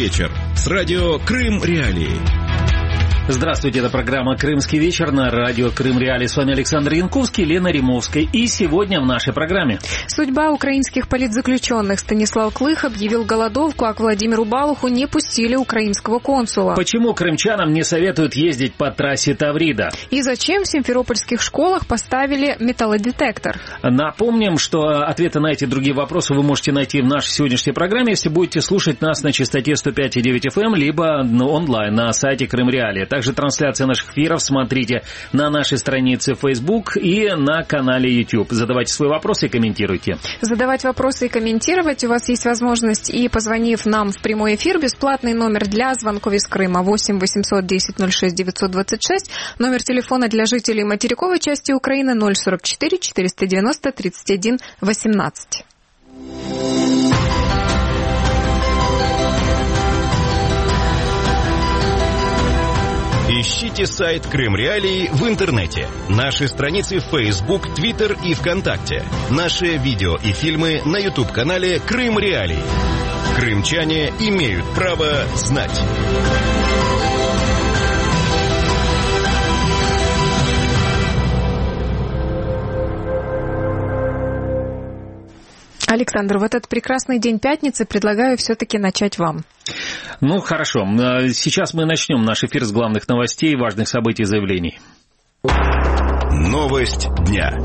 вечер» с радио «Крым Реалии». Здравствуйте, это программа «Крымский вечер» на радио «Крым Реалии». С вами Александр Янковский, Лена Римовская. И сегодня в нашей программе. Судьба украинских политзаключенных. Станислав Клых объявил голодовку, а к Владимиру Балуху не пустили украинского консула. Почему крымчанам не советуют ездить по трассе Таврида? И зачем в симферопольских школах поставили металлодетектор? Напомним, что ответы на эти и другие вопросы вы можете найти в нашей сегодняшней программе, если будете слушать нас на частоте 105,9 FM, либо онлайн на сайте Крым Реалии. Также трансляция наших эфиров смотрите на нашей странице в Facebook и на канале YouTube. Задавайте свои вопросы и комментируйте. Задавать вопросы и комментировать у вас есть возможность, и позвонив нам в прямой эфир, бесплатный номер для звонков из Крыма 8 800 10 06 926, номер телефона для жителей материковой части Украины 044 490 31 18. Ищите сайт Крым Реалии в интернете. Наши страницы в Facebook, Twitter и ВКонтакте. Наши видео и фильмы на YouTube-канале Крым Реалии. Крымчане имеют право знать. Александр, в этот прекрасный день пятницы предлагаю все-таки начать вам. Ну, хорошо. Сейчас мы начнем наш эфир с главных новостей, важных событий и заявлений. Новость дня.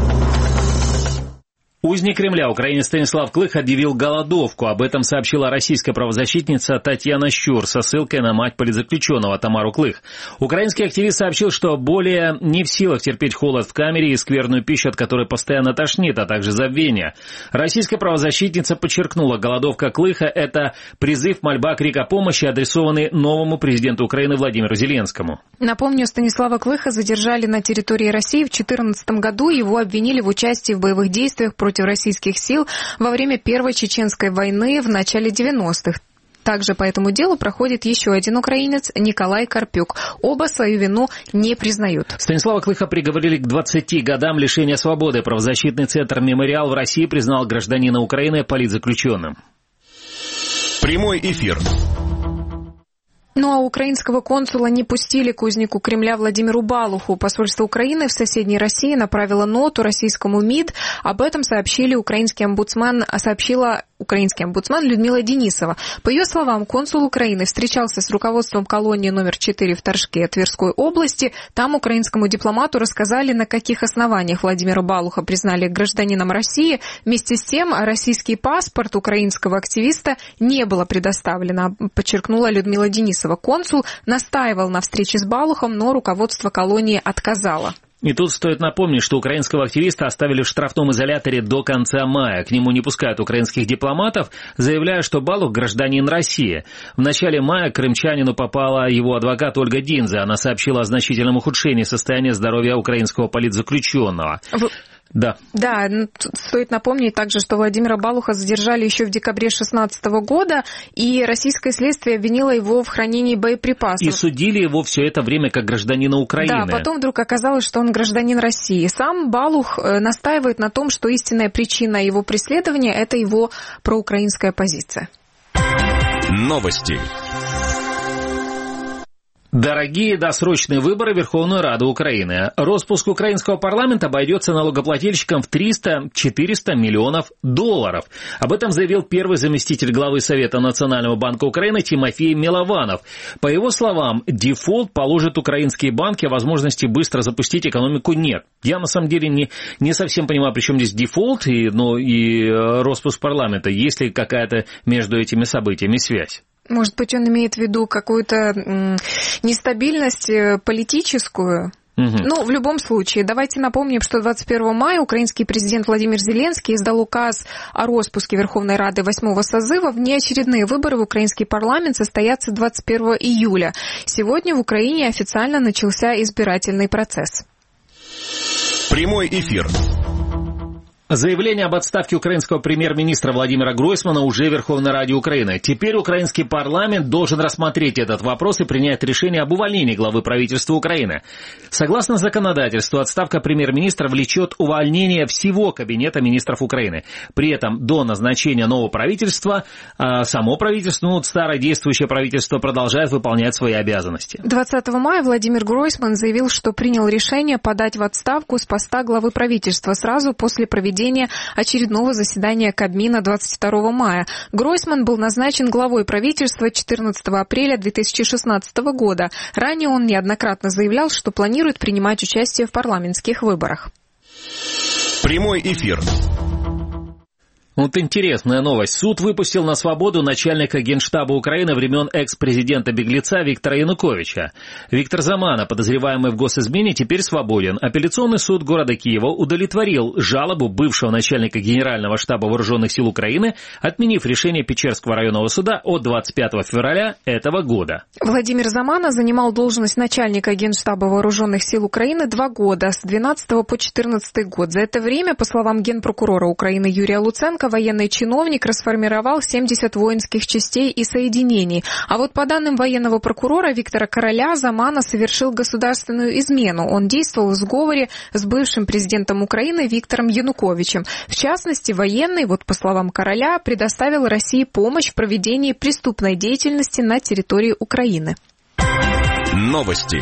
Узник Кремля, украинец Станислав Клых, объявил голодовку. Об этом сообщила российская правозащитница Татьяна Щур со ссылкой на мать политзаключенного Тамару Клых. Украинский активист сообщил, что более не в силах терпеть холод в камере и скверную пищу, от которой постоянно тошнит, а также забвение. Российская правозащитница подчеркнула, голодовка Клыха – это призыв, мольба, крик о помощи, адресованный новому президенту Украины Владимиру Зеленскому. Напомню, Станислава Клыха задержали на территории России в 2014 году. Его обвинили в участии в боевых действиях против российских сил во время Первой Чеченской войны в начале 90-х. Также по этому делу проходит еще один украинец, Николай Карпюк. Оба свою вину не признают. Станислава Клыха приговорили к 20 годам лишения свободы. Правозащитный центр «Мемориал» в России признал гражданина Украины политзаключенным. Прямой эфир. Ну а украинского консула не пустили к узнику Кремля Владимиру Балуху. Посольство Украины в соседней России направило ноту российскому МИД. Об этом сообщила украинский омбудсман Людмила Денисова. По ее словам, консул Украины встречался с руководством колонии номер 4 в Торжке Тверской области. Там украинскому дипломату рассказали, на каких основаниях Владимира Балуха признали гражданином России. Вместе с тем, российский паспорт украинского активиста не было предоставлено, подчеркнула Людмила Денисова. Консул настаивал на встрече с Балухом, но руководство колонии отказало. И тут стоит напомнить, что украинского активиста оставили в штрафном изоляторе до конца мая. К нему не пускают украинских дипломатов, заявляя, что Балух – гражданин России. В начале мая к крымчанину попала его адвокат Ольга Динзе. Она сообщила о значительном ухудшении состояния здоровья украинского политзаключенного. Да, стоит напомнить также, что Владимира Балуха задержали еще в декабре 2016 года, и российское следствие обвинило его в хранении боеприпасов. И судили его все это время как гражданина Украины. Да, потом вдруг оказалось, что он гражданин России. Сам Балух настаивает на том, что истинная причина его преследования – это его проукраинская позиция. Новости. Дорогие досрочные выборы в Верховную Раду Украины. Роспуск украинского парламента обойдется налогоплательщикам в 300-400 миллионов долларов. Об этом заявил первый заместитель главы Совета Национального банка Украины Тимофей Милованов. По его словам, дефолт положит украинские банки, а возможности быстро запустить экономику нет. Я на самом деле не совсем понимаю, при чем здесь дефолт и роспуск парламента. Есть ли какая-то между этими событиями связь? Может быть, он имеет в виду какую-то нестабильность политическую? Ну, в любом случае, давайте напомним, что 21 мая украинский президент Владимир Зеленский издал указ о распуске Верховной Рады 8-го созыва. Внеочередные выборы в украинский парламент состоятся 21 июля. Сегодня в Украине официально начался избирательный процесс. Прямой эфир. Заявление об отставке украинского премьер-министра Владимира Гройсмана уже Верховной Раде Украины. Теперь украинский парламент должен рассмотреть этот вопрос и принять решение об увольнении главы правительства Украины. Согласно законодательству, отставка премьер-министра влечет увольнение всего Кабинета министров Украины. При этом до назначения нового правительства само правительство, старое действующее правительство, продолжает выполнять свои обязанности. 20 мая Владимир Гройсман заявил, что принял решение подать в отставку с поста главы правительства сразу после проведения очередного заседания Кабмина 22 мая. Гройсман был назначен главой правительства 14 апреля 2016 года. Ранее он неоднократно заявлял, что планирует принимать участие в парламентских выборах. Прямой эфир. Вот интересная новость. Суд выпустил на свободу начальника Генштаба Украины времен экс-президента-беглеца Виктора Януковича. Виктор Замана, подозреваемый в госизмене, теперь свободен. Апелляционный суд города Киева удовлетворил жалобу бывшего начальника Генерального штаба Вооруженных сил Украины, отменив решение Печерского районного суда от 25 февраля этого года. Владимир Замана занимал должность начальника Генштаба Вооруженных сил Украины 2 года, с 12 по 14 год. За это время, по словам генпрокурора Украины Юрия Луценко, военный чиновник расформировал 70 воинских частей и соединений. А вот по данным военного прокурора Виктора Короля, Замана совершил государственную измену. Он действовал в сговоре с бывшим президентом Украины Виктором Януковичем. В частности, военный, по словам Короля, предоставил России помощь в проведении преступной деятельности на территории Украины. Новости.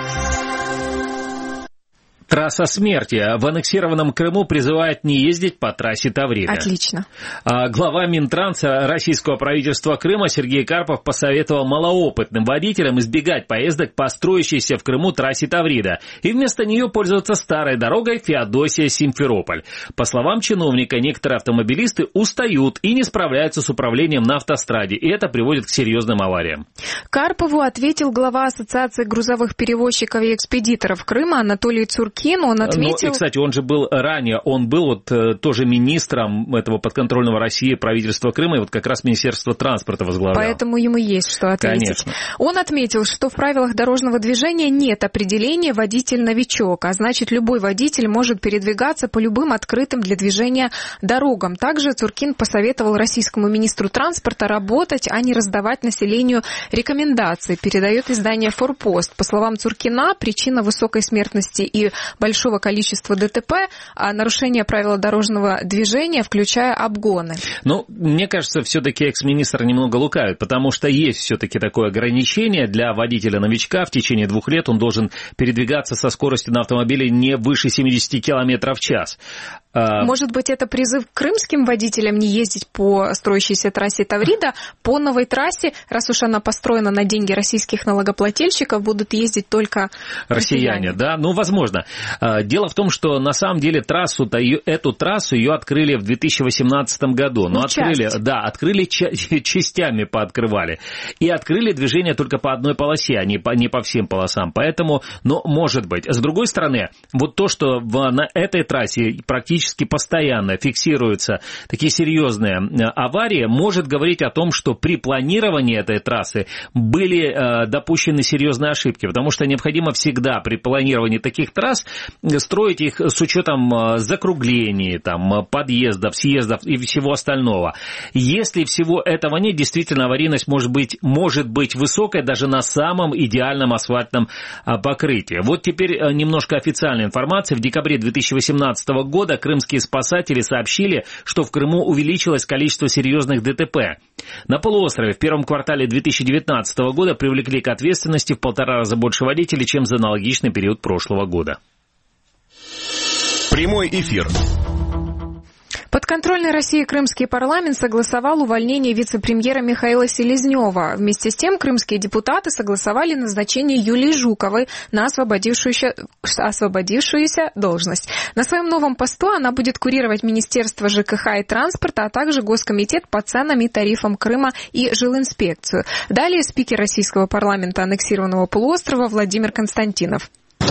Трасса смерти. В аннексированном Крыму призывают не ездить по трассе Таврида. Отлично. Глава Минтранса российского правительства Крыма Сергей Карпов посоветовал малоопытным водителям избегать поездок по строящейся в Крыму трассе Таврида и вместо нее пользоваться старой дорогой Феодосия-Симферополь. По словам чиновника, некоторые автомобилисты устают и не справляются с управлением на автостраде, и это приводит к серьезным авариям. Карпову ответил глава Ассоциации грузовых перевозчиков и экспедиторов Крыма Анатолий Цуркин. Он отметил... И, кстати, он же был ранее, он был тоже министром этого подконтрольного России правительства Крыма, и как раз Министерство транспорта возглавлял. Поэтому ему есть что ответить. Конечно. Он отметил, что в правилах дорожного движения нет определения «водитель-новичок», а значит, любой водитель может передвигаться по любым открытым для движения дорогам. Также Цуркин посоветовал российскому министру транспорта работать, а не раздавать населению рекомендации, передает издание «Форпост». По словам Цуркина, причина высокой смертности и большого количества ДТП, а нарушение правил дорожного движения, включая обгоны. Мне кажется, все-таки экс-министр немного лукавит, потому что есть все-таки такое ограничение для водителя-новичка. В течение 2 лет он должен передвигаться со скоростью на автомобиле не выше 70 км в час. Может быть, это призыв к крымским водителям не ездить по строящейся трассе Таврида, по новой трассе, раз уж она построена на деньги российских налогоплательщиков, будут ездить только россияне. Да, возможно. Дело в том, что на самом деле эту трассу ее открыли в 2018 году. Но открыли частями пооткрывали. И открыли движение только по одной полосе, а не по всем полосам. Поэтому, может быть. С другой стороны, то, что на этой трассе практически постоянно фиксируются такие серьезные аварии, может говорить о том, что при планировании этой трассы были допущены серьезные ошибки, потому что необходимо всегда при планировании таких трасс строить их с учетом закруглений, подъездов, съездов и всего остального. Если всего этого нет, действительно аварийность может быть высокой даже на самом идеальном асфальтном покрытии. Теперь немножко официальной информации. В декабре 2018 года крымские спасатели сообщили, что в Крыму увеличилось количество серьезных ДТП. На полуострове в первом квартале 2019 года привлекли к ответственности в 1,5 раза больше водителей, чем за аналогичный период прошлого года. Прямой эфир. Подконтрольный России крымский парламент согласовал увольнение вице-премьера Михаила Селезнева. Вместе с тем крымские депутаты согласовали назначение Юлии Жуковой на освободившуюся должность. На своем новом посту она будет курировать Министерство ЖКХ и транспорта, а также Госкомитет по ценам и тарифам Крыма и жилинспекцию. Далее спикер российского парламента аннексированного полуострова Владимир Константинов.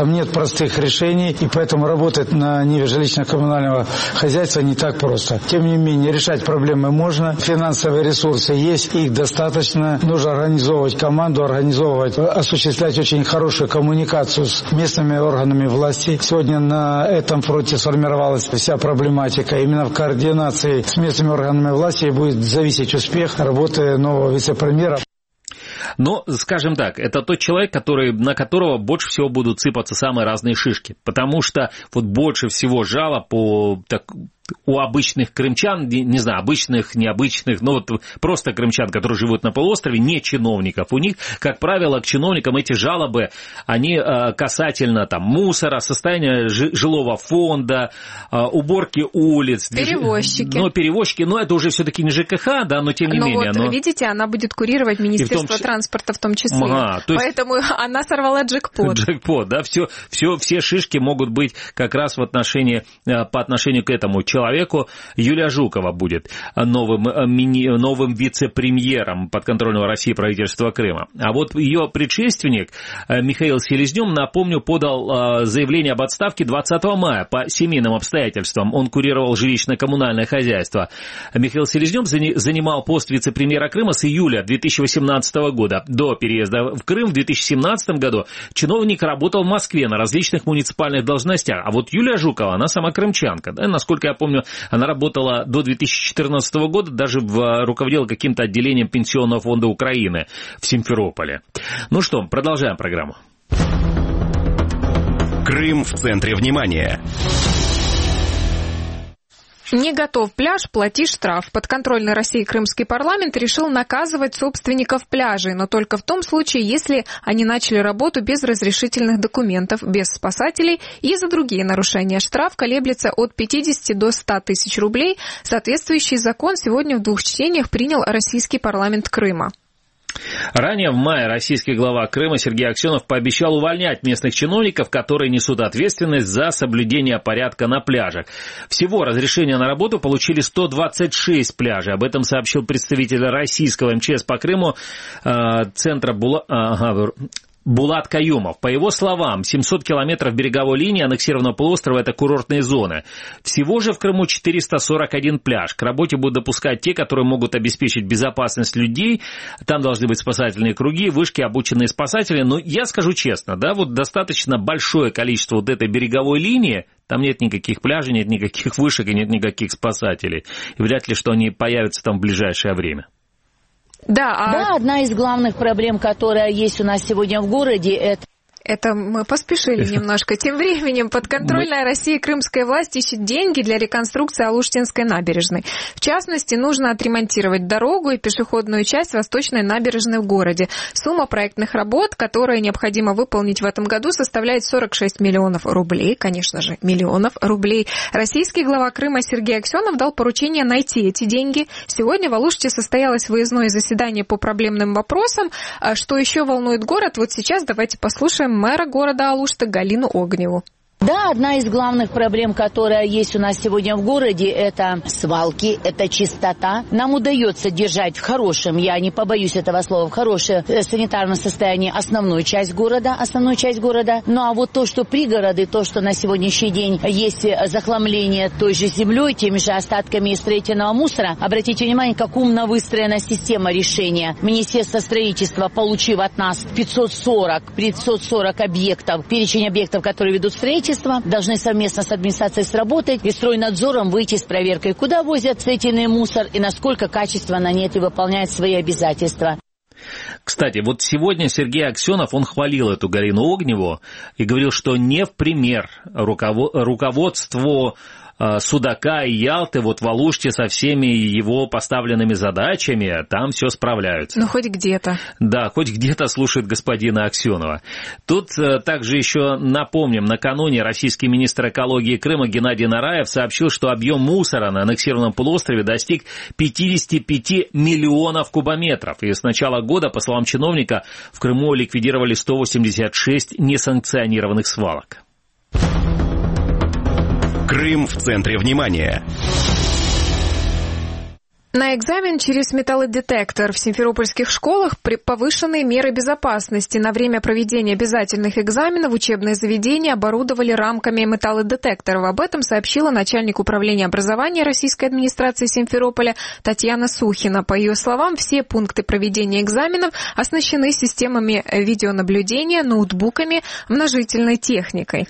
Там нет простых решений, и поэтому работать на ниве жилищно-коммунального хозяйства не так просто. Тем не менее, решать проблемы можно. Финансовые ресурсы есть, их достаточно. Нужно организовывать команду, осуществлять очень хорошую коммуникацию с местными органами власти. Сегодня на этом фронте сформировалась вся проблематика. Именно в координации с местными органами власти будет зависеть успех работы нового вице-премьера. Но, скажем так, это тот человек, на которого больше всего будут сыпаться самые разные шишки. Потому что вот больше всего жалоб у обычных крымчан, не знаю, обычных, необычных, но вот просто крымчан, которые живут на полуострове, не чиновников. У них, как правило, к чиновникам эти жалобы, они касательно там мусора, состояния жилого фонда, уборки улиц. Перевозчики. Но это уже все-таки не ЖКХ, да, но тем не менее. Вот, видите, она будет курировать Министерство транспорта в том числе. Поэтому она сорвала джекпот. Джекпот, да, все шишки могут быть как раз по отношению к этому человеку. Юлия Жукова будет новым вице-премьером подконтрольного России правительства Крыма. А вот ее предшественник Михаил Селезнёв, напомню, подал заявление об отставке 20 мая по семейным обстоятельствам. Он курировал жилищно-коммунальное хозяйство. Михаил Селезнёв занимал пост вице-премьера Крыма с июля 2018 года. До переезда в Крым в 2017 году чиновник работал в Москве на различных муниципальных должностях. А вот Юлия Жукова, она сама крымчанка. Да, насколько я помню, она работала до 2014 года, даже руководила каким-то отделением Пенсионного фонда Украины в Симферополе. Ну что, продолжаем программу. Крым в центре внимания. Не готов пляж, плати штраф. Подконтрольный России крымский парламент решил наказывать собственников пляжей, но только в том случае, если они начали работу без разрешительных документов, без спасателей и за другие нарушения. Штраф колеблется от 50 до 100 тысяч рублей. Соответствующий закон сегодня в 2 чтениях принял российский парламент Крыма. Ранее в мае российский глава Крыма Сергей Аксенов пообещал увольнять местных чиновников, которые несут ответственность за соблюдение порядка на пляжах. Всего разрешение на работу получили 126 пляжей. Об этом сообщил представитель российского МЧС по Крыму центра Булат Каюмов. По его словам, 700 километров береговой линии аннексированного полуострова – это курортные зоны. Всего же в Крыму 441 пляж. К работе будут допускать те, которые могут обеспечить безопасность людей. Там должны быть спасательные круги, вышки, обученные спасатели. Но я скажу честно, да, вот достаточно большое количество вот этой береговой линии. Там нет никаких пляжей, нет никаких вышек и нет никаких спасателей. И вряд ли, что они появятся там в ближайшее время. Да, одна из главных проблем, которая есть у нас сегодня в городе, Это мы поспешили немножко. Тем временем подконтрольная России крымская власть ищет деньги для реконструкции Алуштинской набережной. В частности, нужно отремонтировать дорогу и пешеходную часть Восточной набережной в городе. Сумма проектных работ, которые необходимо выполнить в этом году, составляет 46 миллионов рублей. Конечно же, миллионов рублей. Российский глава Крыма Сергей Аксенов дал поручение найти эти деньги. Сегодня в Алуште состоялось выездное заседание по проблемным вопросам. Что еще волнует город? Вот сейчас давайте послушаем мэра города Алушты Галину Огневу. Да, одна из главных проблем, которая есть у нас сегодня в городе, это свалки, это чистота. Нам удается держать в хорошем, я не побоюсь этого слова, в хорошем санитарном состоянии основную часть города. Ну а вот то, что пригороды, то, что на сегодняшний день есть захламление той же землей, теми же остатками строительного мусора, обратите внимание, как умно выстроена система решения. Министерство строительства, получив от нас 540 объектов, перечень объектов, которые ведут строительство, должны совместно с администрацией сработать и стройнадзором выйти с проверкой, куда возят строительный мусор и насколько качественно они это выполняют свои обязательства. Кстати, вот сегодня Сергей Аксенов, он хвалил эту Галину Огневу и говорил, что не в пример руководству Судака и Ялты, вот в Алуште со всеми его поставленными задачами, там все справляются. Ну, хоть где-то. Да, хоть где-то слушают господина Аксенова. Тут также еще напомним, накануне российский министр экологии Крыма Геннадий Нараев сообщил, что объем мусора на аннексированном полуострове достиг 55 миллионов кубометров. И с начала года, по словам чиновника, в Крыму ликвидировали 186 несанкционированных свалок. Крым в центре внимания. На экзамен через металлодетектор в симферопольских школах повышенные меры безопасности. На время проведения обязательных экзаменов учебные заведения оборудовали рамками металлодетекторов. Об этом сообщила начальник управления образования Российской администрации Симферополя Татьяна Сухина. По ее словам, все пункты проведения экзаменов оснащены системами видеонаблюдения, ноутбуками, множительной техникой.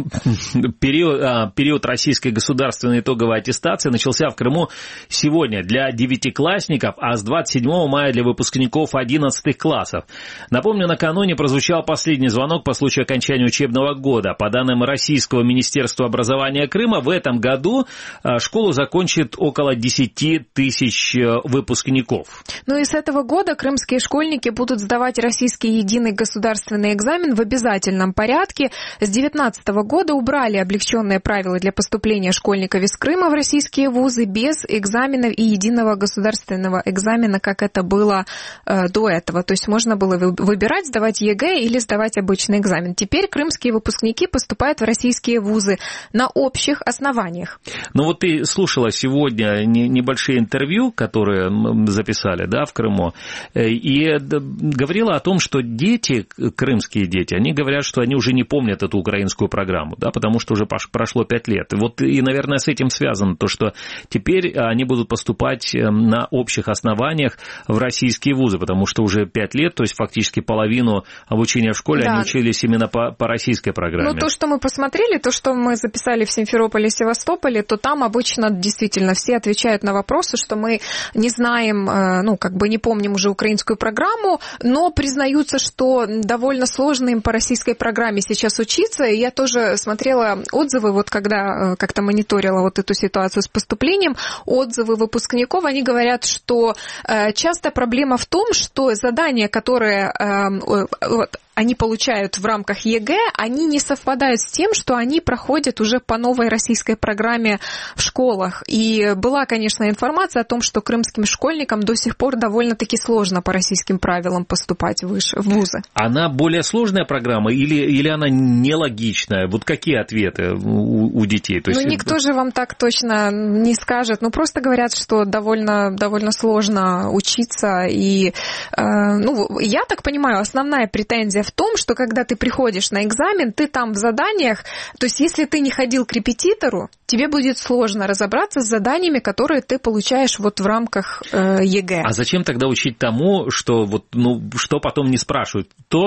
Период российской государственной итоговой аттестации начался в Крыму сегодня для девятиклассников, а с 27 мая для выпускников 11 классов. Напомню, накануне прозвучал последний звонок по случаю окончания учебного года. По данным Российского министерства образования Крыма, в этом году школу закончит около 10 тысяч выпускников. Ну и с этого года крымские школьники будут сдавать российский единый государственный экзамен в обязательном порядке. С 2019 года убрали облегченные правила для поступления школьников из Крыма в российские вузы без экзаменов и единого государственного экзамена, как это было до этого. То есть можно было выбирать, сдавать ЕГЭ или сдавать обычный экзамен. Теперь крымские выпускники поступают в российские вузы на общих основаниях. Ну вот ты слушала сегодня небольшие интервью, которые записали, да, в Крыму, и говорила о том, что дети, крымские дети, они говорят, что они уже не помнят эту украинскую программу, да, потому что уже прошло 5 лет. И, наверное, с этим связано то, что теперь они будут поступать на общих основаниях в российские вузы, потому что уже 5 лет, то есть фактически половину обучения в школе, да, они учились именно по российской программе. Ну, то, что мы посмотрели, то, что мы записали в Симферополе и Севастополе, то там обычно действительно все отвечают на вопросы, что мы не знаем, ну, как бы не помним уже украинскую программу, но признаются, что довольно сложно им по российской программе сейчас учиться. И я тоже смотрела отзывы, вот когда как-то мониторила вот эту ситуацию с поступлением, отзывы выпускников, они говорят, что часто проблема в том, что задания, которые они получают в рамках ЕГЭ, они не совпадают с тем, что они проходят уже по новой российской программе в школах. И была, конечно, информация о том, что крымским школьникам до сих пор довольно-таки сложно по российским правилам поступать в вузы. Она более сложная программа или она нелогичная? Вот какие ответы у детей? То есть... Ну, никто же вам так точно не скажет. Ну, просто говорят, что довольно сложно учиться. И, ну, я так понимаю, основная претензия в том, что когда ты приходишь на экзамен, ты там в заданиях, то есть если ты не ходил к репетитору, тебе будет сложно разобраться с заданиями, которые ты получаешь вот в рамках ЕГЭ. А зачем тогда учить тому, что вот, ну, что потом не спрашивают?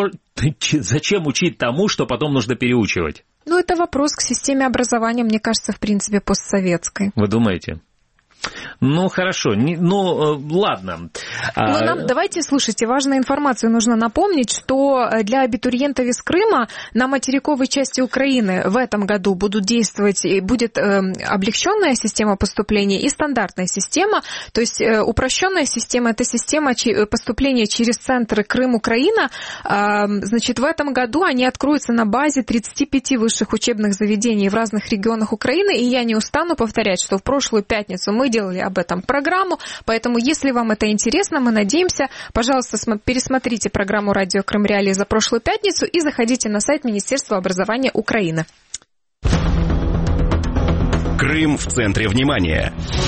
Зачем учить тому, что потом нужно переучивать? Ну, это вопрос к системе образования, мне кажется, в принципе, постсоветской. Вы думаете? Ну, хорошо. Ну, ладно. Давайте, слушайте, важную информацию нужно напомнить, что для абитуриентов из Крыма на материковой части Украины в этом году будет облегченная система поступления и стандартная система. То есть упрощенная система – это система поступления через центры Крым-Украина. Значит, в этом году они откроются на базе 35 высших учебных заведений в разных регионах Украины. И я не устану повторять, что в прошлую пятницу мы делали об этом программу, поэтому, если вам это интересно, мы надеемся, пожалуйста, пересмотрите программу «Радио Крым Реалии» за прошлую пятницу и заходите на сайт Министерства образования Украины. Крым в центре внимания.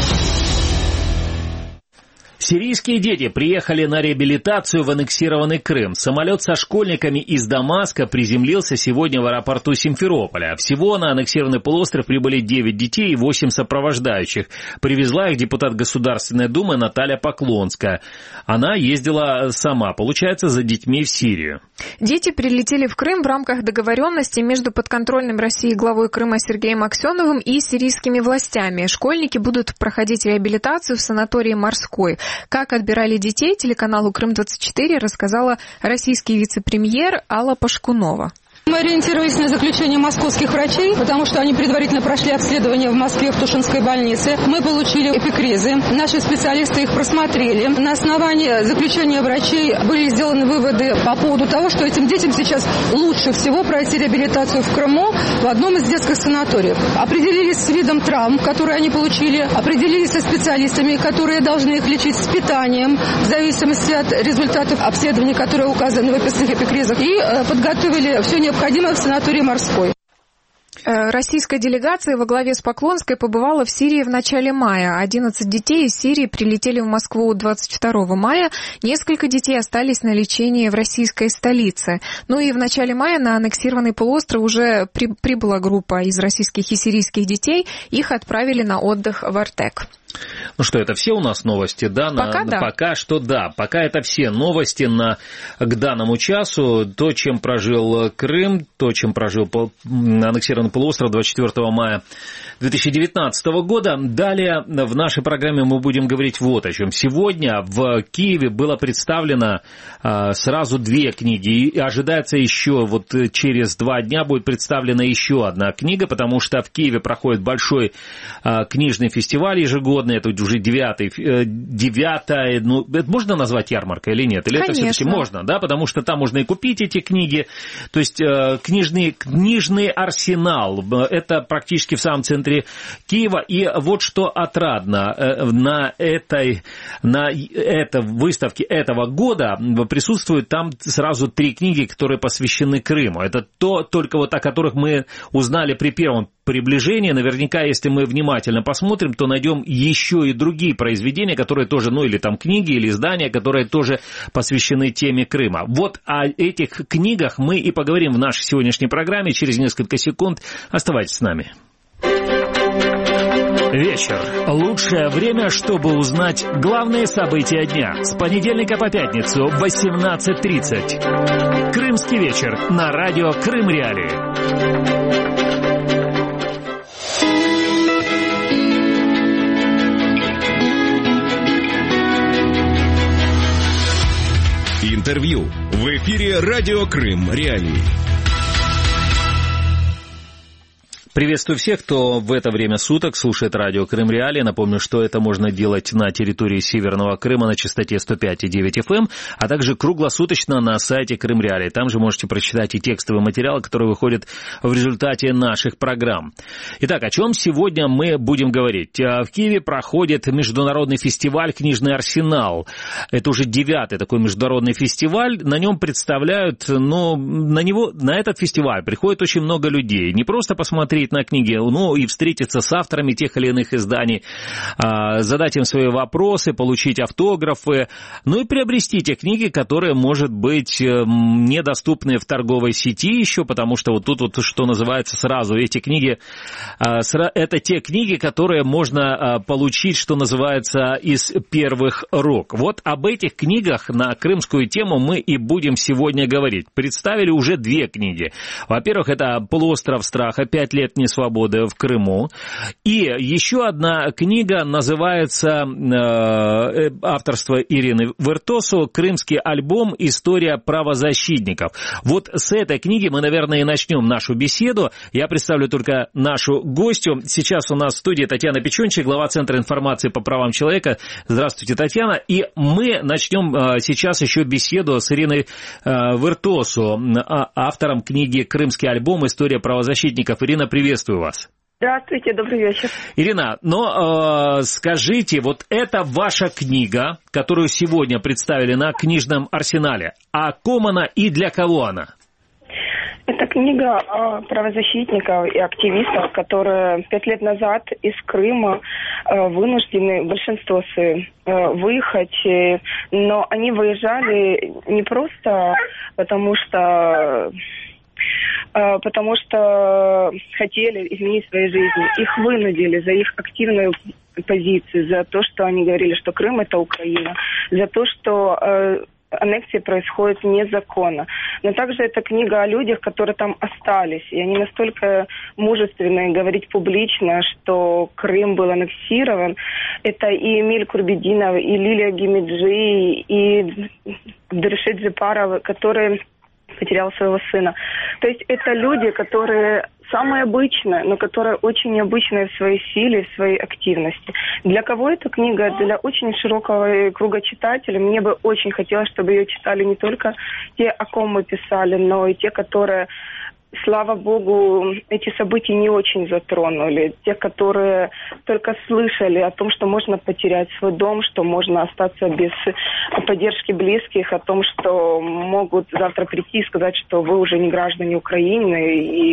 Сирийские дети приехали на реабилитацию в аннексированный Крым. Самолет со школьниками из Дамаска приземлился сегодня в аэропорту Симферополя. Всего на аннексированный полуостров прибыли 9 детей и 8 сопровождающих. Привезла их депутат Государственной Думы Наталья Поклонская. Она ездила сама, получается, за детьми в Сирию. Дети прилетели в Крым в рамках договоренности между подконтрольным России главой Крыма Сергеем Аксеновым и сирийскими властями. Школьники будут проходить реабилитацию в санатории «Морской». Как отбирали детей, телеканалу «Крым-24» рассказала российский вице-премьер Алла Пашкунова. Мы ориентировались на заключение московских врачей, потому что они предварительно прошли обследование в Москве в Тушинской больнице. Мы получили эпикризы. Наши специалисты их просмотрели. На основании заключения врачей были сделаны выводы по поводу того, что этим детям сейчас лучше всего пройти реабилитацию в Крыму в одном из детских санаториев. Определились с видом травм, которые они получили, определились со специалистами, которые должны их лечить, с питанием, в зависимости от результатов обследований, которые указаны в выписанных эпикризах, и подготовили все необходимое в санатории «Морской». Российская делегация во главе с Поклонской побывала в Сирии в начале мая. 11 детей из Сирии прилетели в Москву 22 мая. Несколько детей остались на лечении в российской столице. Ну и в начале мая на аннексированный полуостров уже прибыла группа из российских и сирийских детей. Их отправили на отдых в Артек. Ну что, это все у нас новости, да? Пока что да. Пока это все новости к данному часу. То, чем прожил Крым, то, чем прожил аннексированный полуостров 24 мая 2019 года. Далее в нашей программе мы будем говорить вот о чем. Сегодня в Киеве было представлено сразу 2 книги. И ожидается еще, вот через 2 дня будет представлена еще одна книга, потому что в Киеве проходит большой книжный фестиваль ежегодный. Это уже 9-я, ну, это можно назвать ярмаркой или нет? Или Конечно. Это все-таки можно, да? Потому что там можно и купить эти книги. То есть книжный арсенал. Это практически в самом центре Киева. И вот что отрадно. На этой выставке этого года присутствуют там сразу 3 книги, которые посвящены Крыму. Это только вот о которых мы узнали при первом приближении. Наверняка, если мы внимательно посмотрим, то найдем еще и другие произведения, которые тоже, ну или там книги, или издания, которые тоже посвящены теме Крыма. Вот о этих книгах мы и поговорим в нашей сегодняшней программе через несколько секунд. Оставайтесь с нами. Вечер. Лучшее время, чтобы узнать главные события дня. С понедельника по пятницу в 18:30. Крымский вечер на радио Крым Реалии. Интервью. В эфире радио Крым Реалии. Приветствую всех, кто в это время суток слушает радио Крым Реалии. Напомню, что это можно делать на территории Северного Крыма на частоте 105,9 FM, а также круглосуточно на сайте Крым Реалии. Там же можете прочитать и текстовые материалы, которые выходят в результате наших программ. Итак, о чем сегодня мы будем говорить? В Киеве проходит международный фестиваль «Книжный арсенал». Это уже 9-й такой международный фестиваль. На нем представляют, на этот фестиваль приходит очень много людей. Не просто посмотреть на книги, но и встретиться с авторами тех или иных изданий, задать им свои вопросы, получить автографы, ну и приобрести те книги, которые, может быть, недоступны в торговой сети еще, потому что вот тут вот, что называется, сразу эти книги, это те книги, которые можно получить, что называется, из первых рук. Вот об этих книгах на крымскую тему мы и будем сегодня говорить. Представили уже 2 книги. Во-первых, это «Полуостров страха. 5 лет несвободы в Крыму». И еще одна книга называется авторство Ирины Вертосу «Крымский альбом. История правозащитников». Вот с этой книги мы, наверное, и начнем нашу беседу. Я представлю только нашу гостью. Сейчас у нас в студии Татьяна Печенчик, глава Центра информации по правам человека. Здравствуйте, Татьяна. И мы начнем сейчас еще беседу с Ириной Вертосу, автором книги «Крымский альбом. История правозащитников». Ирина, приветствую вас. Здравствуйте, добрый вечер. Ирина, скажите, вот это ваша книга, которую сегодня представили на книжном арсенале. О ком она и для кого она? Это книга о правозащитниках и активистах, которые 5 лет назад из Крыма вынуждены, большинство выехать, но они выезжали не просто потому что хотели изменить свои жизни. Их вынудили за их активную позицию, за то, что они говорили, что Крым – это Украина, за то, что аннексия происходит незаконно. Но также это книга о людях, которые там остались. И они настолько мужественны говорить публично, что Крым был аннексирован. Это и Эмиль Курбединов, и Лилия Гимиджи, и Абдурашид Джипаров, который потерял своего сына. То есть это люди, которые самые обычные, но которые очень необычные в своей силе, в своей активности. Для кого эта книга? Для очень широкого круга читателей. Мне бы очень хотелось, чтобы ее читали не только те, о ком мы писали, но и те, которые, слава богу, эти события не очень затронули. Те, которые только слышали о том, что можно потерять свой дом, что можно остаться без поддержки близких, о том, что могут завтра прийти и сказать, что вы уже не граждане Украины, и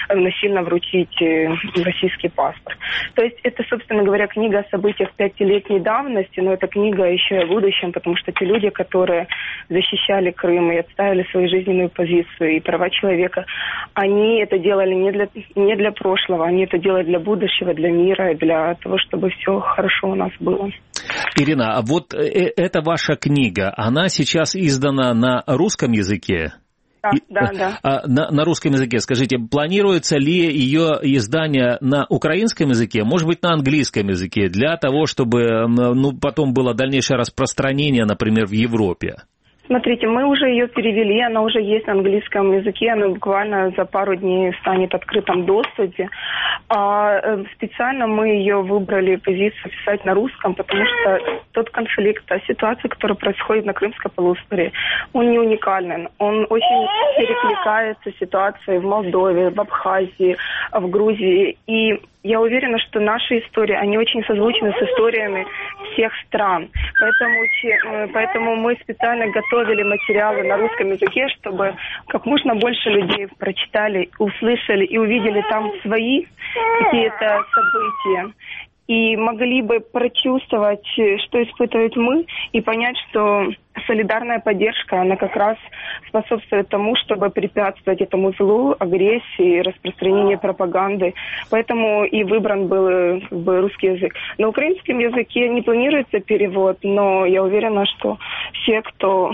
насильно вручить российский паспорт. То есть это, собственно говоря, книга о событиях 5-летней давности, но это книга еще и о будущем, потому что те люди, которые защищали Крым и отстаивали свою жизненную позицию и права человека, они это делали не для прошлого, они это делали для будущего, для мира и для того, чтобы все хорошо у нас было. Ирина, а вот эта ваша книга, она сейчас издана на русском языке? Да. На русском языке, скажите, планируется ли ее издание на украинском языке, может быть, на английском языке, для того, чтобы потом было дальнейшее распространение, например, в Европе? Смотрите, мы уже ее перевели, она уже есть на английском языке, она буквально за пару дней станет в открытом доступе. Специально мы ее выбрали позицию писать на русском, потому что тот конфликт, та ситуация, которая происходит на Крымском полуострове, он не уникален. Он очень перекликается с ситуацией в Молдове, в Абхазии, в Грузии. И я уверена, что наши истории, они очень созвучны с историями всех стран. Поэтому мы специально готовили материалы на русском языке, чтобы как можно больше людей прочитали, услышали и увидели там свои какие-то события. И могли бы прочувствовать, что испытываем мы, и понять, что солидарная поддержка, она как раз способствует тому, чтобы препятствовать этому злу, агрессии, распространению пропаганды. Поэтому и выбран был русский язык. На украинском языке не планируется перевод, но я уверена, что все, кто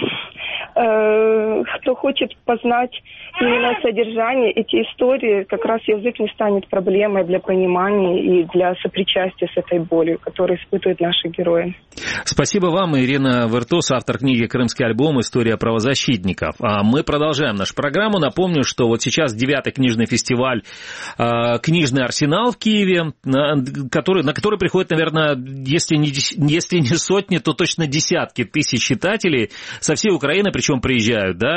хочет познать именно содержание, эти истории, как раз язык не станет проблемой для понимания и для сопричастия с этой болью, которую испытывают наши герои. Спасибо вам, Ирина Вертос, автор книги «Крымский альбом. История правозащитников». А мы продолжаем нашу программу. Напомню, что вот сейчас 9-й книжный фестиваль «Книжный арсенал» в Киеве, на который приходит, наверное, если не сотни, то точно десятки тысяч читателей со всей Украины, причем приезжают, да,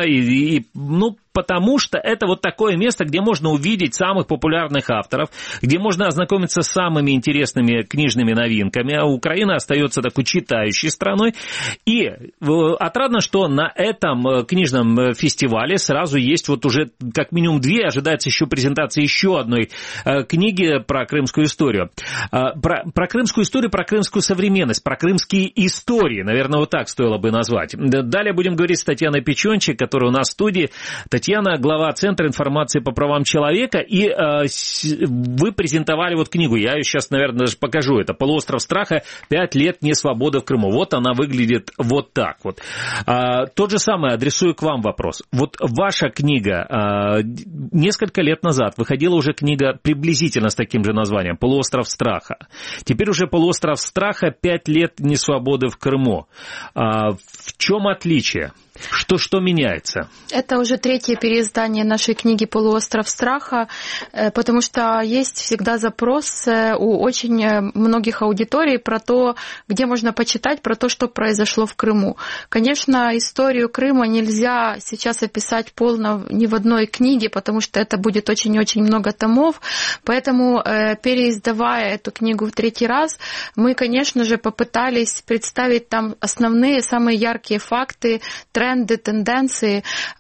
потому что это вот такое место, где можно увидеть самых популярных авторов, где можно ознакомиться с самыми интересными книжными новинками, а Украина остается такой читающей страной. И отрадно, что на этом книжном фестивале сразу есть вот уже как минимум 2, ожидается еще презентация еще одной книги про крымскую историю. Про крымскую историю, про крымскую современность, про крымские истории, наверное, вот так стоило бы назвать. Далее будем говорить с Татьяной Печенчик, которая у нас в студии. Татьяна, глава Центра информации по правам человека, и вы презентовали вот книгу, я ее сейчас, наверное, даже покажу, это «Полуостров страха. 5 лет несвободы в Крыму». Вот она выглядит вот так вот. Тот же самый, адресую к вам вопрос. Вот ваша книга, несколько лет назад выходила уже книга приблизительно с таким же названием «Полуостров страха». Теперь уже «Полуостров страха. 5 лет несвободы в Крыму». В чем отличие? Что меняется? Это уже 3-е переиздание нашей книги «Полуостров страха», потому что есть всегда запрос у очень многих аудиторий про то, где можно почитать про то, что произошло в Крыму. Конечно, историю Крыма нельзя сейчас описать полно ни в одной книге, потому что это будет очень-очень много томов, поэтому, переиздавая эту книгу в 3-й раз, мы, конечно же, попытались представить там основные, самые яркие факты, тренды, тенденции.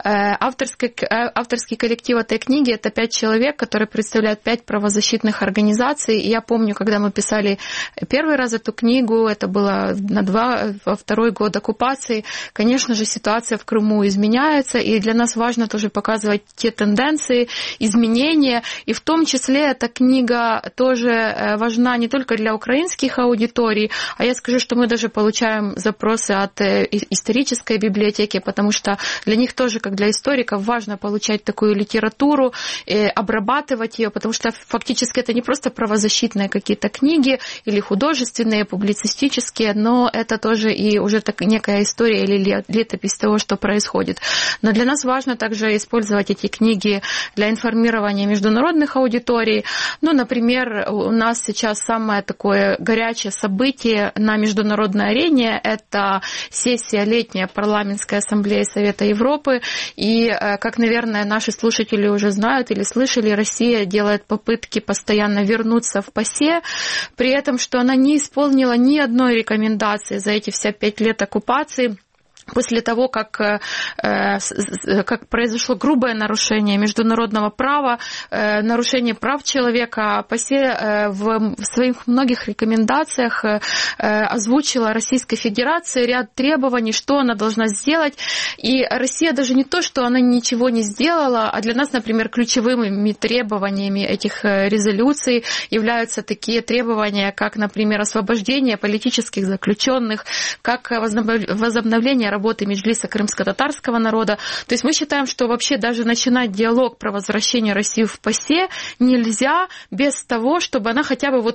Авторский коллектив этой книги — это 5 человек, которые представляют 5 правозащитных организаций. И я помню, когда мы писали первый раз эту книгу, это было во 2-й год оккупации, конечно же, ситуация в Крыму изменяется, и для нас важно тоже показывать те тенденции, изменения, и в том числе эта книга тоже важна не только для украинских аудиторий, а я скажу, что мы даже получаем запросы от исторической библиотеки, потому что для них тоже, как для историков, важно получать такую литературу, обрабатывать ее, потому что фактически это не просто правозащитные какие-то книги или художественные, публицистические, но это тоже и уже некая история или летопись того, что происходит. Но для нас важно также использовать эти книги для информирования международных аудиторий. Например, у нас сейчас самое такое горячее событие на международной арене — это сессия летняя парламентской ассамблеи Совета Европы. И, как, наверное, наши слушатели уже знают или слышали, Россия делает попытки постоянно вернуться в ПАСЕ, при этом, что она не исполнила ни одной рекомендации за эти все 5 лет оккупации. после того, как произошло грубое нарушение международного права, нарушение прав человека, ПАСЕ в своих многих рекомендациях озвучила Российской Федерации ряд требований, что она должна сделать. И Россия даже не то, что она ничего не сделала, а для нас, например, ключевыми требованиями этих резолюций являются такие требования, как, например, освобождение политических заключенных, как возобновление работы Меджлиса крымско-татарского народа. То есть мы считаем, что вообще даже начинать диалог про возвращение России в ПАСЕ нельзя без того, чтобы она хотя бы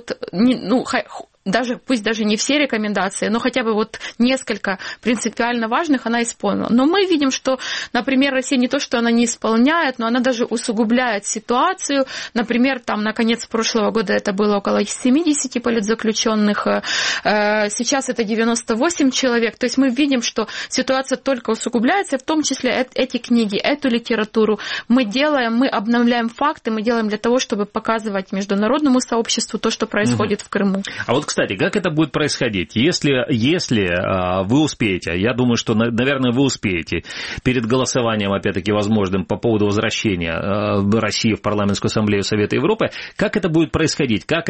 пусть даже не все рекомендации, но хотя бы несколько принципиально важных она исполнила. Но мы видим, что, например, Россия не то, что она не исполняет, но она даже усугубляет ситуацию. Например, на конец прошлого года это было около 70 политзаключенных, сейчас это 98 человек. То есть мы видим, что ситуация только усугубляется, в том числе эти книги, эту литературу мы обновляем факты, мы делаем для того, чтобы показывать международному сообществу то, что происходит в Крыму. А кстати, как это будет происходить? Если вы успеете, я думаю, что, наверное, вы успеете, перед голосованием, опять-таки, возможным по поводу возвращения России в Парламентскую ассамблею Совета Европы, как это будет происходить? Как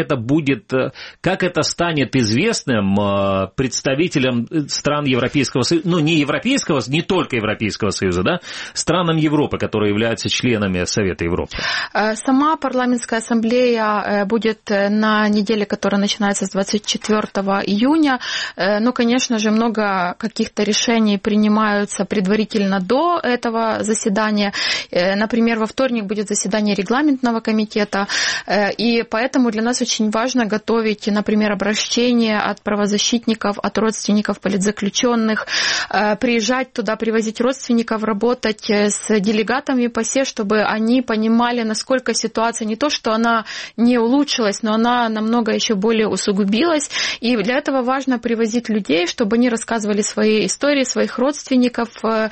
это станет известным представителям стран Европейского Союза, не только Европейского Союза, да, странам Европы, которые являются членами Совета Европы? Сама Парламентская ассамблея будет на неделе, которая начинается с 24 июня, но, конечно же, много каких-то решений принимаются предварительно до этого заседания. Например, во вторник будет заседание регламентного комитета, и поэтому для нас очень важно готовить, например, обращения от правозащитников, от родственников политзаключенных, приезжать туда, привозить родственников, работать с делегатами ПАСЕ, чтобы они понимали, насколько ситуация не то, что она не улучшилась, но она намного еще более усугубилась. И для этого важно привозить людей, чтобы они рассказывали свои истории, своих родственников,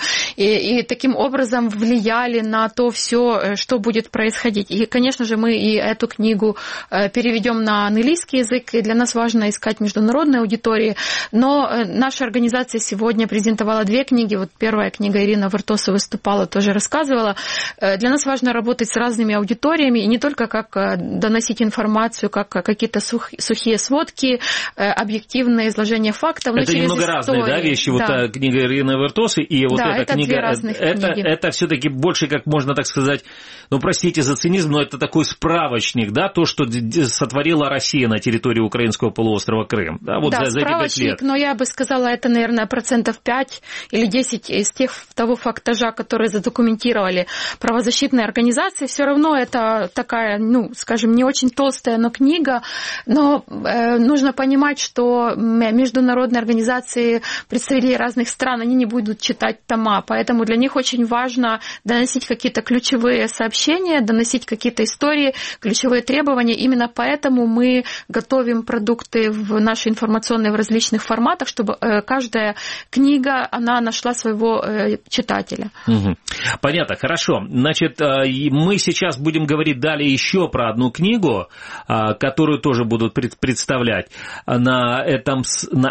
и таким образом влияли на то все, что будет происходить. И, конечно же, мы и эту книгу переведем на английский язык, и для нас важно искать международные аудитории. Но наша организация сегодня презентовала 2 книги. Первая книга, Ирина Вартоса выступала, тоже рассказывала. Для нас важно работать с разными аудиториями, и не только как доносить информацию, как какие-то сухие сводки, объективное изложение фактов. Это немного разные, да, вещи. Да. Книга Ирины Вартосы и эта книга. Это все-таки больше, как можно так сказать, простите за цинизм, но это такой справочник, да, то, что сотворила Россия на территории украинского полуострова Крым. Да, за эти 5 лет. Но я бы сказала, это, наверное, 5% или 10% из того фактажа, которые задокументировали правозащитные организации. Все равно это такая, скажем, не очень толстая, но книга. Но нужно понимать, что международные организации, представители разных стран, они не будут читать тома, поэтому для них очень важно доносить какие-то ключевые сообщения, доносить какие-то истории, ключевые требования. Именно поэтому мы готовим продукты в нашей информационной в различных форматах, чтобы каждая книга, она нашла своего читателя. Понятно, хорошо. Значит, мы сейчас будем говорить далее еще про одну книгу, которую тоже будут представлять на этом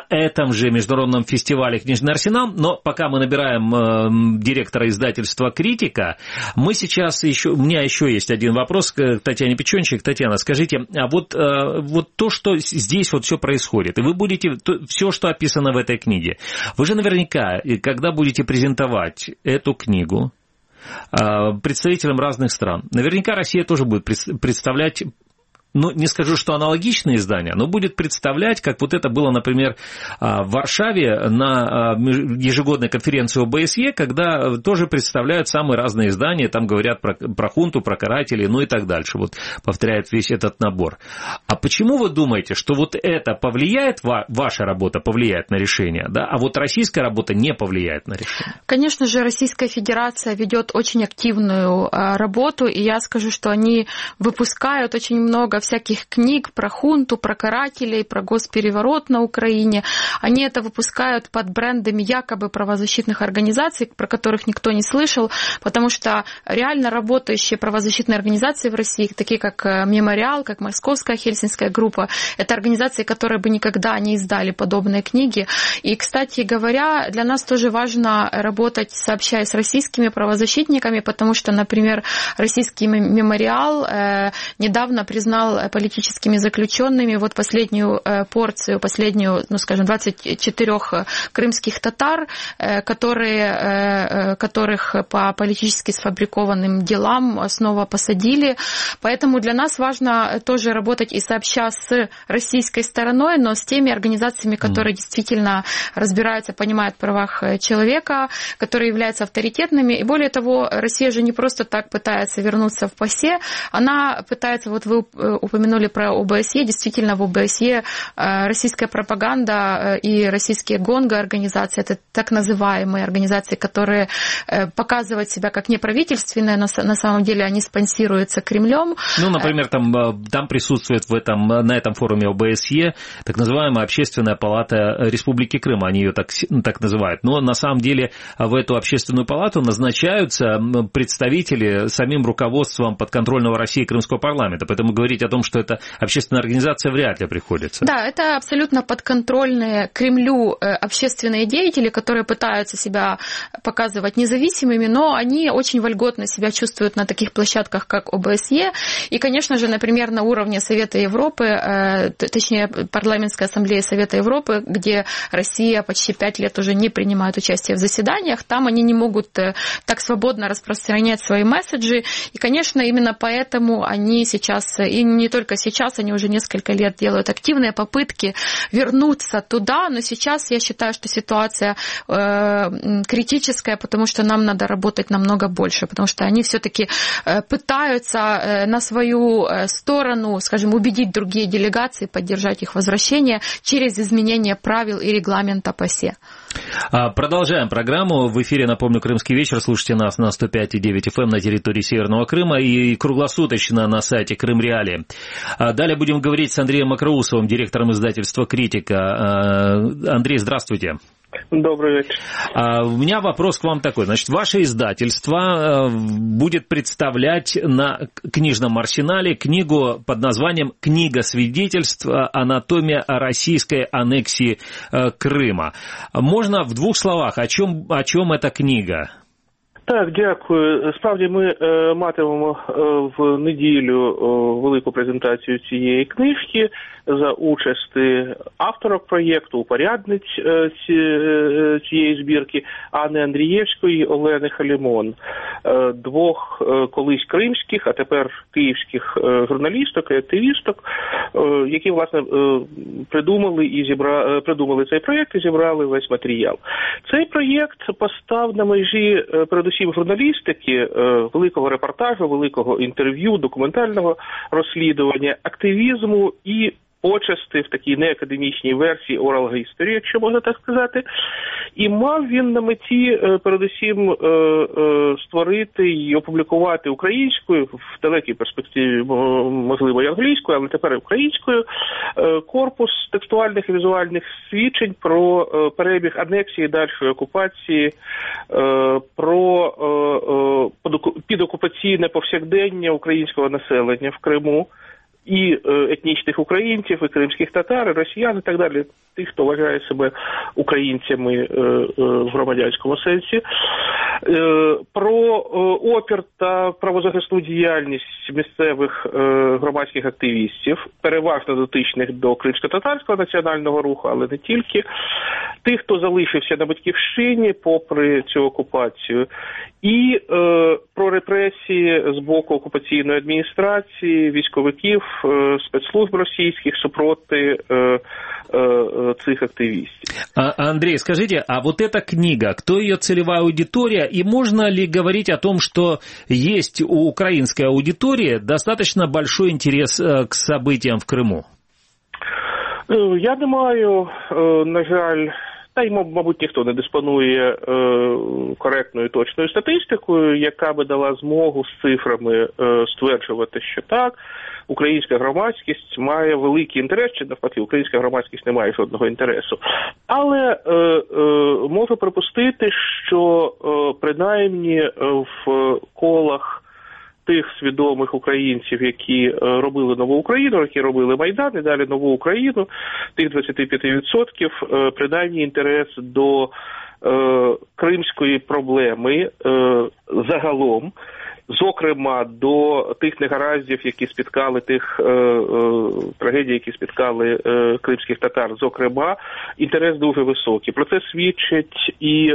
же международном фестивале «Книжный арсенал». Но пока мы набираем директора издательства «Критика», мы сейчас у меня еще есть один вопрос к Татьяне Печенчик. Татьяна, скажите, то, что здесь все происходит, и вы будете, все, что описано в этой книге, вы же наверняка, когда будете презентовать эту книгу представителям разных стран, наверняка Россия тоже будет представлять, не скажу, что аналогичные издания, но будет представлять, как это было, например, в Варшаве на ежегодной конференции ОБСЕ, когда тоже представляют самые разные издания, там говорят про хунту, про карателей, и так дальше. Повторяет весь этот набор. А почему вы думаете, что это повлияет, ваша работа повлияет на решение, да, а российская работа не повлияет на решение? Конечно же, Российская Федерация ведет очень активную работу, и я скажу, что они выпускают очень много много всяких книг про хунту, про карателей, про госпереворот на Украине. Они это выпускают под брендами якобы правозащитных организаций, про которых никто не слышал, потому что реально работающие правозащитные организации в России, такие как «Мемориал», как Московская Хельсинская группа, это организации, которые бы никогда не издали подобные книги. И, кстати говоря, для нас тоже важно работать, сообщая с российскими правозащитниками, потому что, например, российский «Мемориал» недавно признал политическими заключенными вот последнюю порцию, последнюю, 24 крымских татар, которых по политически сфабрикованным делам снова посадили. Поэтому для нас важно тоже работать и сообща с российской стороной, но с теми организациями, которые действительно разбираются, понимают в правах человека, которые являются авторитетными. И более того, Россия же не просто так пытается вернуться в ПАСЕ, она пытается, вот вы упомянули про ОБСЕ, действительно в ОБСЕ российская пропаганда и российские ГОНГо-организации, это так называемые организации, которые показывают себя как неправительственные, на самом деле они спонсируются Кремлем. Например, там присутствует на этом форуме ОБСЕ так называемая Общественная палата Республики Крым, они ее так называют. Но на самом деле в эту общественную палату назначаются представители самим руководством подконтрольного России Крымского парламента. Поэтому говорить о том, что это общественная организация, вряд ли приходится. Да, это абсолютно подконтрольные Кремлю общественные деятели, которые пытаются себя показывать независимыми, но они очень вольготно себя чувствуют на таких площадках, как ОБСЕ. И, конечно же, например, на уровне Совета Европы, точнее, Парламентской ассамблеи Совета Европы, где Россия почти 5 лет уже не принимает участие в заседаниях, там они не могут так свободно распространять свои месседжи. И, конечно, именно поэтому они сейчас, и не только сейчас, они уже несколько лет делают активные попытки вернуться туда, но сейчас я считаю, что ситуация критическая, потому что нам надо работать намного больше, потому что они все-таки пытаются на свою сторону, скажем, убедить другие делегации, поддержать их возвращение через изменение правил и регламента ПАСЕ. Продолжаем программу. В эфире, напомню, «Крымский вечер». Слушайте нас на 105,9 FM на территории Северного Крыма и круглосуточно на сайте Крым Реалии. Далее будем говорить с Андреем Макроусовым, директором издательства «Критика». Андрей, здравствуйте. Добрый вечер. У меня вопрос к вам такой. Значит, ваше издательство будет представлять на книжном арсенале книгу под названием «Книга свидетельств. Анатомия российской аннексии Крыма». Можно в двух словах, о чем эта книга? Так, дякую. Справді ми матимемо в неділю велику презентацію цієї книжки за участі авторок проєкту, упорядниць цієї збірки Анни Андрієвської і Олени Халімон. Двох колись кримських, а тепер київських журналісток і активісток, які, власне, придумали цей проєкт і зібрали весь матеріал. Цей проєкт постав на межі, передусім, журналістики, великого репортажу, великого інтерв'ю, документального розслідування, активізму і почасти в такій неакадемічній версії oral history, якщо можна так сказати. І мав він на меті, передусім, створити і опублікувати українською, в далекій перспективі, можливо, і англійською, але тепер українською, корпус текстуальних і візуальних свідчень про перебіг анексії, дальшої окупації, про підокупаційне повсякдення українського населення в Криму, і етнічних українців, і кримських татар, і росіян, і так далі, тих, хто вважає себе українцями в громадянському сенсі, про опір та правозахисну діяльність місцевих громадських активістів, переважно дотичних до кримсько-татарського національного руху, але не тільки, тих, хто залишився на батьківщині попри цю окупацію, і про репресії з боку окупаційної адміністрації, військовиків, спецслужб російских супроти цих активистов. Андрей, скажите, а вот эта книга, кто ее целевая аудитория, и можно ли говорить о том, что есть у украинской аудитории достаточно большой интерес к событиям в Крыму? Я не маю, на жаль, та й, мабуть, ніхто не диспонує коректною точною статистикою, яка би дала змогу з цифрами стверджувати, що так, українська громадськість має великий інтерес, чи навпаки, українська громадськість не має жодного інтересу. Але можу припустити, що принаймні в колах тих свідомих українців, які робили Нову Україну, які робили Майдан і далі Нову Україну, тих 25%, принаймні інтерес до кримської проблеми загалом, зокрема до тих негараздів, які спіткали, тих трагедій, які спіткали кримських татар, зокрема, інтерес дуже високий. Про це свідчить і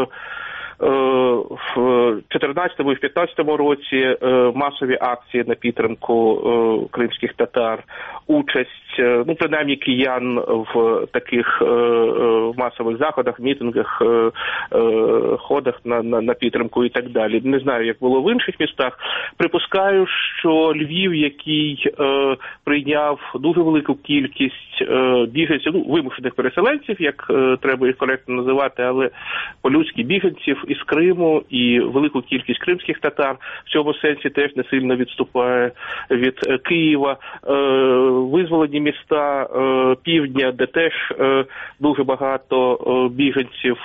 в 2014 і в 2015 році масові акції на підтримку кримських татар, участь, принаймні киян в таких масових заходах, мітингах, ходах на підтримку і так далі. Не знаю, як було в інших містах. Припускаю, що Львів, який прийняв дуже велику кількість біженців, вимушених переселенців, як треба їх коректно називати, але по-людськи біженців із Криму і велику кількість кримських татар в цьому сенсі теж не сильно відступає від Києва. Визволені міста півдня, де теж дуже багато біженців,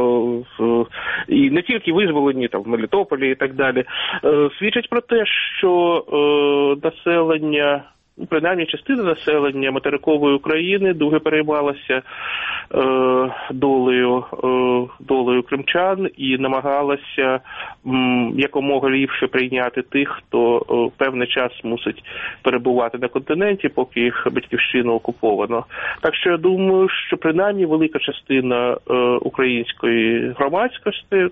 і не тільки визволені, там в Мелітополі і так далі, свідчать про те, що населення, принаймні частина населення материкової України дуже переймалася долею кримчан і намагалася якомога ліпше прийняти тих, хто певний час мусить перебувати на континенті, поки їх батьківщина окупована. Так що я думаю, що принаймні велика частина української громадськості,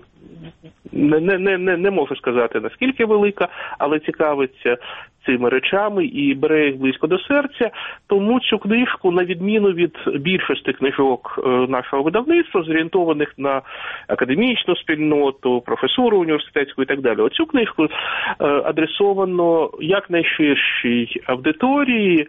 не можу сказати наскільки велика, але цікавиться цими речами і бере їх близько до серця. Тому цю книжку, на відміну від більшості книжок нашого видавництва, зорієнтованих на академічну спільноту, професуру університетську і так далі, оцю книжку адресовано якнайширшій аудиторії,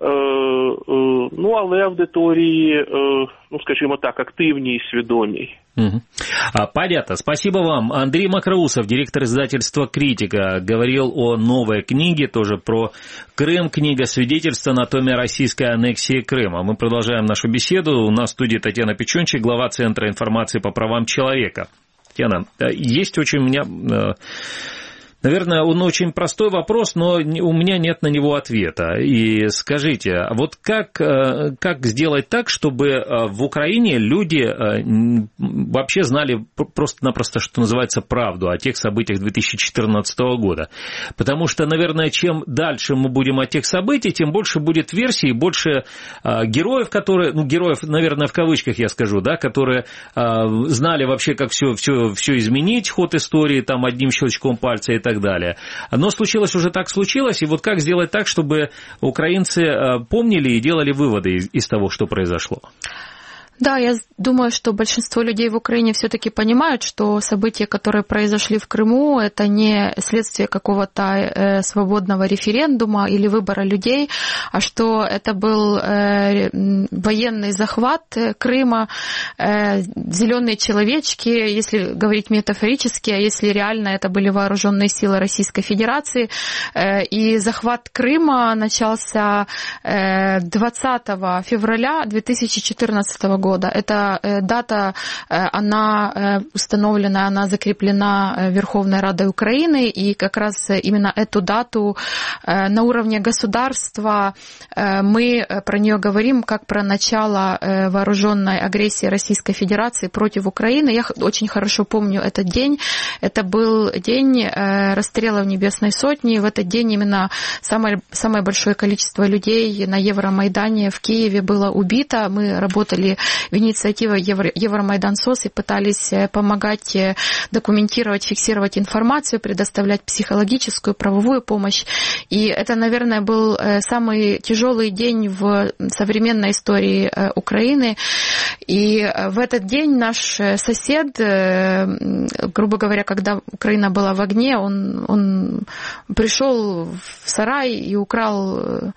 але аудитории, скажімо так, активней и сведомей. Понятно. Спасибо вам. Андрей Мокроусов, директор издательства «Критика», говорил о новой книге, тоже про Крым. Книга «Свидетельство анатомия российской аннексии Крыма». Мы продолжаем нашу беседу. У нас в студии Татьяна Печончик, глава Центра информации по правам человека. Татьяна, есть очень у меня... Наверное, он очень простой вопрос, но у меня нет на него ответа. И скажите, вот как сделать так, чтобы в Украине люди вообще знали просто-напросто, что называется, правду о тех событиях 2014 года? Потому что, наверное, чем дальше мы будем от тех событий, тем больше будет версий, больше героев, которые, героев, наверное, в кавычках я скажу, да, которые знали вообще, как все изменить, ход истории, там, одним щелчком пальца и так далее. Но случилось уже так случилось, и вот как сделать так, чтобы украинцы помнили и делали выводы из того, что произошло? Да, я думаю, что большинство людей в Украине все-таки понимают, что события, которые произошли в Крыму, это не следствие какого-то свободного референдума или выбора людей, а что это был военный захват Крыма, зеленые человечки, если говорить метафорически, а если реально это были вооруженные силы Российской Федерации. И захват Крыма начался 20 февраля 2014 года. Эта дата, она установлена, она закреплена Верховной Радой Украины, и как раз именно эту дату на уровне государства мы про нее говорим как про начало вооруженной агрессии Российской Федерации против Украины. Я очень хорошо помню этот день. Это был день расстрела в Небесной Сотне. В этот день именно самое большое количество людей на Евромайдане в Киеве было убито. Мы работали в инициативе Евромайдан СОС и пытались помогать документировать, фиксировать информацию, предоставлять психологическую, правовую помощь. И это, наверное, был самый тяжелый день в современной истории Украины. И в этот день наш сосед, грубо говоря, когда Украина была в огне, он пришел в сарай и украл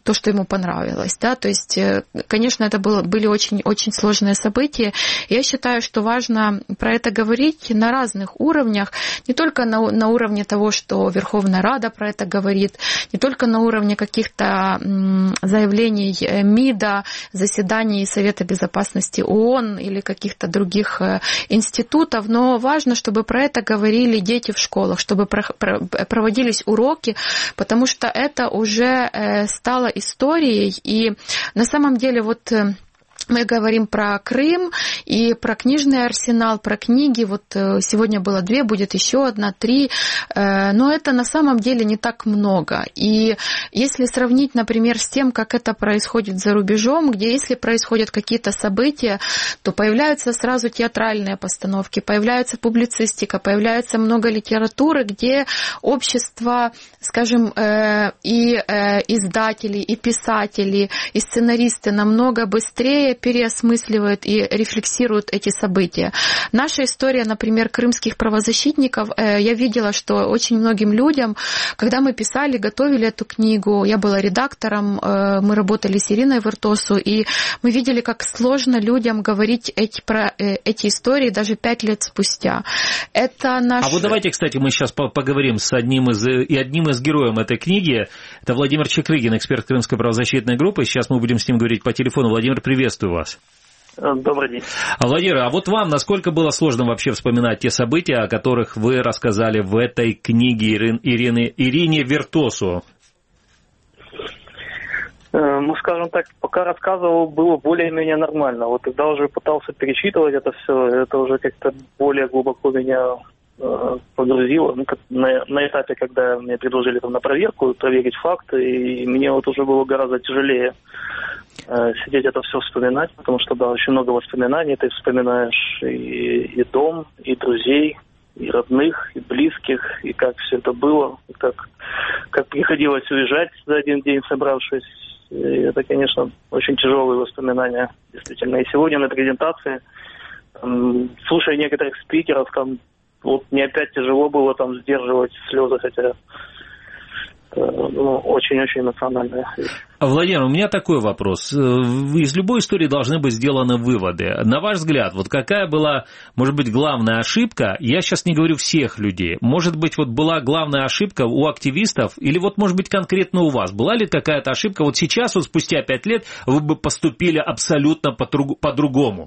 то, что ему понравилось. Да? То есть, конечно, это были очень сложные события. Я считаю, что важно про это говорить на разных уровнях, не только на уровне того, что Верховная Рада про это говорит, не только на уровне каких-то заявлений МИДа, заседаний Совета Безопасности ООН или каких-то других институтов, но важно, чтобы про это говорили дети в школах, чтобы проводились уроки, потому что это уже стало историей, и на самом деле вот мы говорим про Крым и про книжный арсенал, про книги. Вот сегодня было 2, будет еще 1, 3. Но это на самом деле не так много. И если сравнить, например, с тем, как это происходит за рубежом, где если происходят какие-то события, то появляются сразу театральные постановки, появляется публицистика, появляется много литературы, где общество, скажем, и издатели, и писатели, и сценаристы намного быстрее переосмысливают и рефлексируют эти события. Наша история, например, крымских правозащитников, я видела, что очень многим людям, когда мы писали, готовили эту книгу, я была редактором, мы работали с Ириной Вертосу, и мы видели, как сложно людям говорить про эти истории даже 5 лет спустя. Это наш... А вот давайте, кстати, мы сейчас поговорим с одним из героев этой книги. Это Владимир Чекрыгин, эксперт Крымской правозащитной группы. Сейчас мы будем с ним говорить по телефону. Владимир, приветствую вас. Добрый день. Владимир, а вот вам насколько было сложно вообще вспоминать те события, о которых вы рассказали в этой книге Ирине Вертосу? Ну, скажем так, пока рассказывал, было более-менее нормально. Вот когда уже пытался перечитывать это все, это уже как-то более глубоко меня погрузило. Ну, на этапе, когда мне предложили там на проверку, проверить факты, и мне вот уже было гораздо тяжелее сидеть это все вспоминать, потому что, да, очень много воспоминаний, ты вспоминаешь и дом, и друзей, и родных, и близких, и как все это было, и как приходилось уезжать за один день, собравшись. И это, конечно, очень тяжелые воспоминания, действительно. И сегодня на презентации, слушая некоторых спикеров, там, вот мне опять тяжело было там сдерживать слезы, хотя очень-очень эмоционально. Владимир, у меня такой вопрос. Из любой истории должны быть сделаны выводы. На ваш взгляд, вот какая была, может быть, главная ошибка? Я сейчас не говорю всех людей. Может быть, вот была главная ошибка у активистов, или вот, может быть, конкретно у вас? Была ли какая-то ошибка? Вот сейчас, вот спустя 5 лет, вы бы поступили абсолютно по-другому?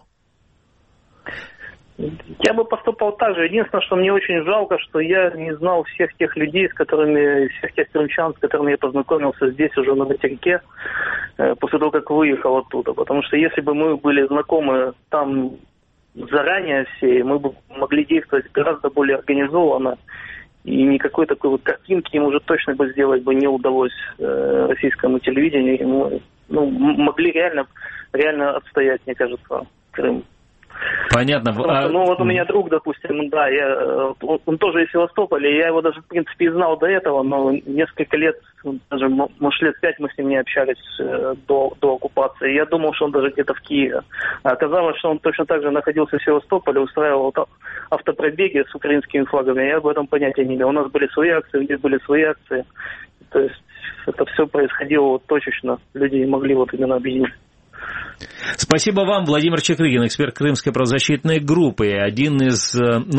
Я бы поступал так же. Единственное, что мне очень жалко, что я не знал всех тех людей, всех тех крымчан, с которыми я познакомился здесь уже на материке, после того, как выехал оттуда. Потому что если бы мы были знакомы там заранее все, мы бы могли действовать гораздо более организованно. И никакой такой вот картинки им уже точно бы сделать бы не удалось российскому телевидению. Мы могли реально отстоять, мне кажется, Крым. Понятно. Вот у меня друг, допустим, да, он тоже из Севастополя, я его даже, в принципе, и знал до этого, но несколько лет, даже, может, лет 5 мы с ним не общались до оккупации. Я думал, что он даже где-то в Киеве. А оказалось, что он точно так же находился в Севастополе, устраивал автопробеги с украинскими флагами. Я об этом понятия не имел. У нас были свои акции, у них были свои акции. То есть это все происходило вот точечно. Люди не могли вот именно объединить. Спасибо вам, Владимир Чекрыгин, эксперт Крымской правозащитной группы, один из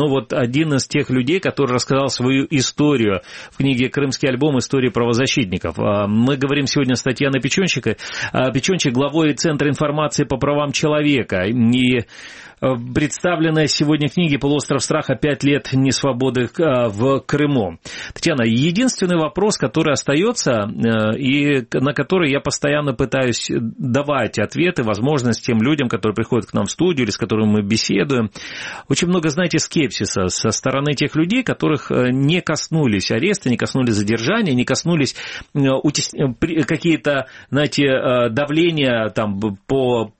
тех людей, который рассказал свою историю в книге «Крымский альбом. Истории правозащитников». Мы говорим сегодня с Татьяной Печенчик, главой Центра информации по правам человека. И представленная сегодня в книге «Полуостров страха. 5 лет несвободы в Крыму». Татьяна, единственный вопрос, который остается, и на который я постоянно пытаюсь давать ответы, возможность тем людям, которые приходят к нам в студию или с которыми мы беседуем. Очень много, знаете, скепсиса со стороны тех людей, которых не коснулись аресты, не коснулись задержания, не коснулись какие-то, знаете, давления там, по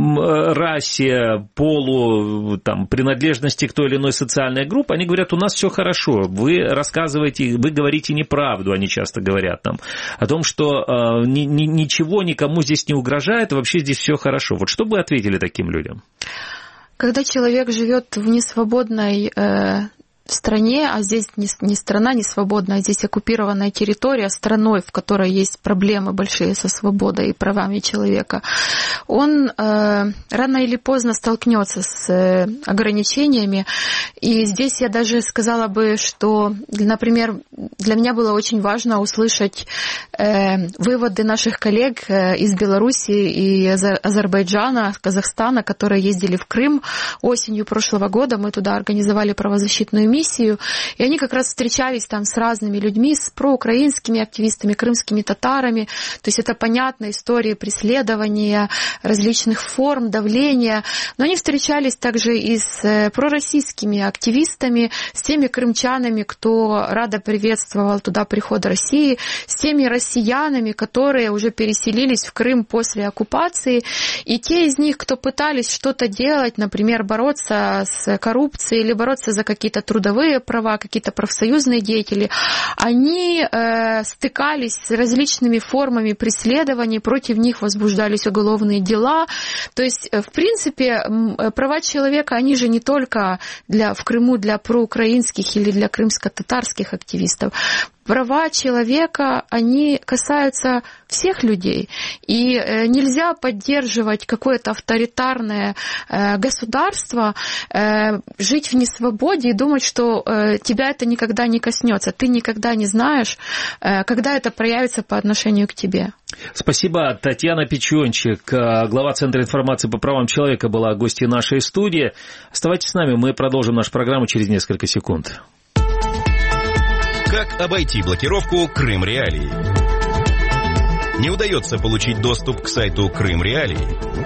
расе, полу, там, принадлежности к той или иной социальной группе. Они говорят, у нас все хорошо, вы рассказываете, вы говорите неправду, они часто говорят нам, о том, что ничего никому здесь не угрожает, вообще здесь все хорошо. Вот что бы вы ответили таким людям? Когда человек живет в несвободной стране, а здесь не страна, не свободная, здесь оккупированная территория, страной, в которой есть проблемы большие со свободой и правами человека, он рано или поздно столкнется с ограничениями. И здесь я даже сказала бы, что, например, для меня было очень важно услышать выводы наших коллег из Беларуси и Азербайджана, Казахстана, которые ездили в Крым осенью прошлого года. Мы туда организовали правозащитную миссию, и они как раз встречались там с разными людьми, с проукраинскими активистами, крымскими татарами. То есть это понятная история преследования, различных форм давления. Но они встречались также и с пророссийскими активистами, с теми крымчанами, кто радо приветствовал туда приход России, с теми россиянами, которые уже переселились в Крым после оккупации, и те из них, кто пытались что-то делать, например, бороться с коррупцией или бороться за какие-то трудовые права, какие-то профсоюзные деятели, они стыкались с различными формами преследований, против них возбуждались уголовные дела. То есть, в принципе, права человека, они же не только в Крыму для проукраинских или для крымско-татарских активистов. Права человека, они касаются всех людей. И нельзя поддерживать какое-то авторитарное государство, жить в несвободе и думать, что тебя это никогда не коснется. Ты никогда не знаешь, когда это проявится по отношению к тебе. Спасибо. Татьяна Печенчик, глава Центра информации по правам человека, была гостьей нашей студии. Оставайтесь с нами, мы продолжим нашу программу через несколько секунд. Как обойти блокировку Крым Реалии? Не удается получить доступ к сайту Крым Реалии?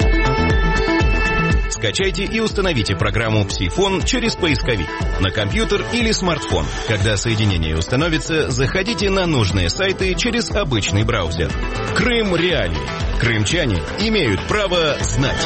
Скачайте и установите программу «Псифон» через поисковик на компьютер или смартфон. Когда соединение установится, заходите на нужные сайты через обычный браузер. Крым Реалии. Крымчане имеют право знать.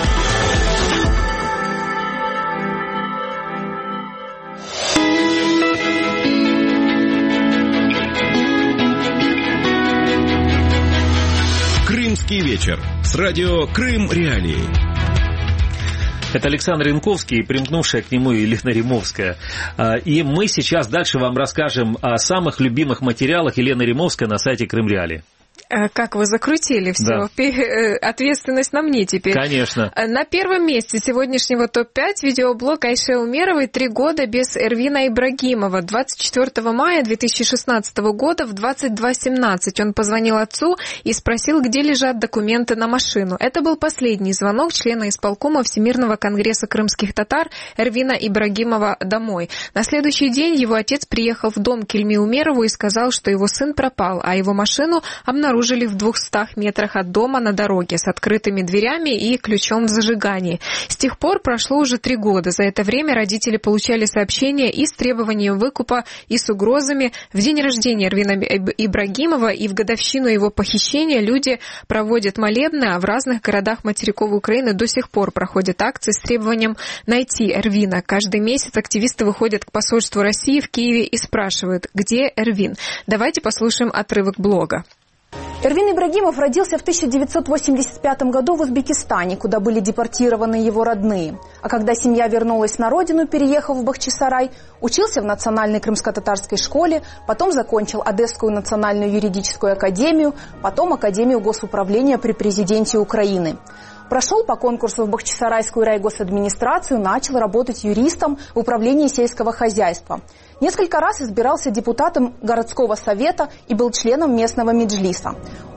Крымский вечер с радио Крым Реалии. Это Александр Янковский и примкнувшая к нему Елена Римовская. И мы сейчас дальше вам расскажем о самых любимых материалах Елены Римовской на сайте Крым Реалии. Как вы закрутили все. Да. Ответственность на мне теперь. Конечно. На первом месте сегодняшнего ТОП-5 видеоблог Айше Умеровой «3 года без Эрвина Ибрагимова». 24 мая 2016 года в 22:17 он позвонил отцу и спросил, где лежат документы на машину. Это был последний звонок члена исполкома Всемирного конгресса крымских татар Эрвина Ибрагимова домой. На следующий день его отец приехал в дом к Ильме Умерову и сказал, что его сын пропал, а его машину обнаружили в 200 метрах от дома на дороге с открытыми дверями и ключом в зажигании. С тех пор прошло уже 3 года. За это время родители получали сообщения и с требованием выкупа, и с угрозами. В день рождения Эрвина Ибрагимова и в годовщину его похищения люди проводят молебны, а в разных городах материковой Украины до сих пор проходят акции с требованием найти Эрвина. Каждый месяц активисты выходят к посольству России в Киеве и спрашивают, где Эрвин. Давайте послушаем отрывок блога. Эрвин Ибрагимов родился в 1985 году в Узбекистане, куда были депортированы его родные. А когда семья вернулась на родину, переехав в Бахчисарай, учился в Национальной крымско-татарской школе, потом закончил Одесскую национальную юридическую академию, потом Академию госуправления при президенте Украины. Прошел по конкурсу в Бахчисарайскую райгосадминистрацию, начал работать юристом в управлении сельского хозяйства. Несколько раз избирался депутатом городского совета и был членом местного меджлиса.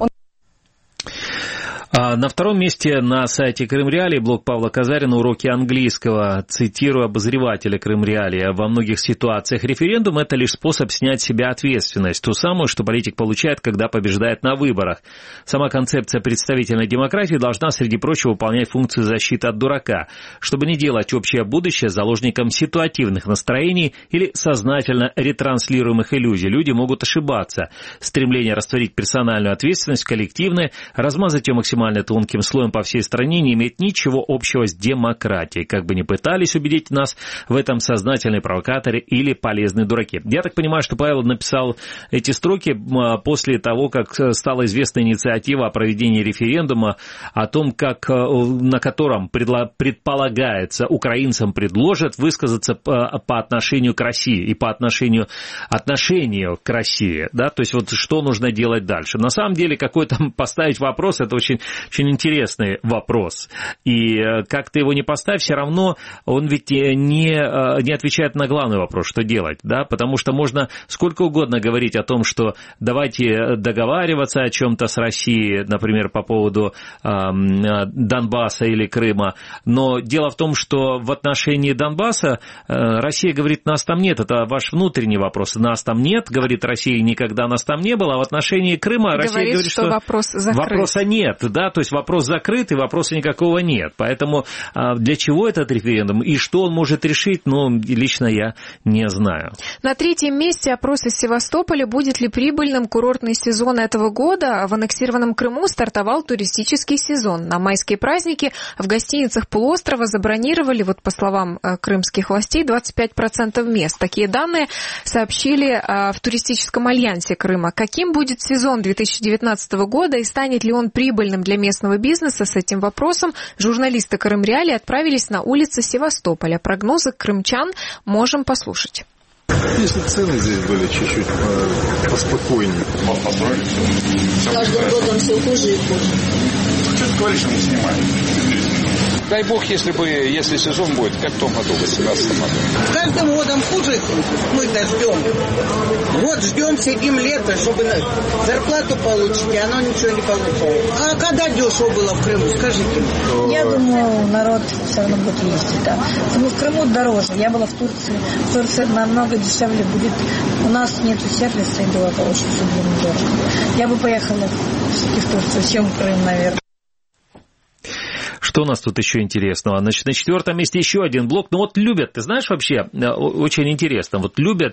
На втором месте на сайте Крым Реалии блог Павла Казарина «Уроки английского». Цитирую обозревателя Крым Реалии. Во многих ситуациях референдум – это лишь способ снять с себя ответственность. Ту самую, что политик получает, когда побеждает на выборах. Сама концепция представительной демократии должна, среди прочего, выполнять функцию защиты от дурака, чтобы не делать общее будущее заложником ситуативных настроений или сознательно ретранслируемых иллюзий. Люди могут ошибаться. Стремление растворить персональную ответственность в коллективное, размазать ее максимально максимально тонким слоем по всей стране, не имеет ничего общего с демократией. Как бы ни пытались убедить нас в этом сознательные провокаторы или полезные дураки. Я так понимаю, что Павел написал эти строки после того, как стала известна инициатива о проведении референдума о том, на котором предполагается, украинцам предложат высказаться по отношению к России и по отношению к России. Да? То есть вот что нужно делать дальше. На самом деле, какой там поставить вопрос, это очень, очень интересный вопрос. И как ты его не поставь, все равно он ведь не отвечает на главный вопрос, что делать. Да? Потому что можно сколько угодно говорить о том, что давайте договариваться о чем-то с Россией, например, по поводу Донбасса или Крыма. Но дело в том, что в отношении Донбасса Россия говорит, нас там нет. Это ваш внутренний вопрос. Нас там нет, говорит Россия, никогда нас там не было. А в отношении Крыма Россия говорит, что вопрос закрыт. Вопроса нет. Да? То есть вопрос закрыт и вопроса никакого нет. Поэтому для чего этот референдум и что он может решить, лично я не знаю. На третьем месте опрос из Севастополя, будет ли прибыльным курортный сезон этого года. В аннексированном Крыму стартовал туристический сезон. На майские праздники в гостиницах полуострова забронировали, по словам крымских властей, 25% мест. Такие данные сообщили в туристическом альянсе Крыма. Каким будет сезон 2019 года и станет ли он прибыльным для местного бизнеса, с этим вопросом журналисты Крым Реалии отправились на улицы Севастополя. Прогнозы крымчан можем послушать. Если цены здесь были чуть-чуть поспокойнее. Каждым годом все хуже и хуже. Что ты говоришь, что мы снимаем? Дай бог, если сезон будет, как в том году, в 2018 году. С каждым годом хуже мы-то ждем. Вот ждем, сидим лето, чтобы зарплату получить, и оно ничего не получает. А когда дешево было в Крыму, скажите мне? Я думаю, народ все равно будет ездить, да. Потому в Крыму дороже. Я была в Турции. В Турции намного дешевле будет. У нас нету сервиса, и было того, что все будет дорого. Я бы поехала все-таки в Турцию, чем в Крым, наверное. Что у нас тут еще интересного? Значит, на четвертом месте еще один блок. Любят, ты знаешь, вообще, очень интересно, любят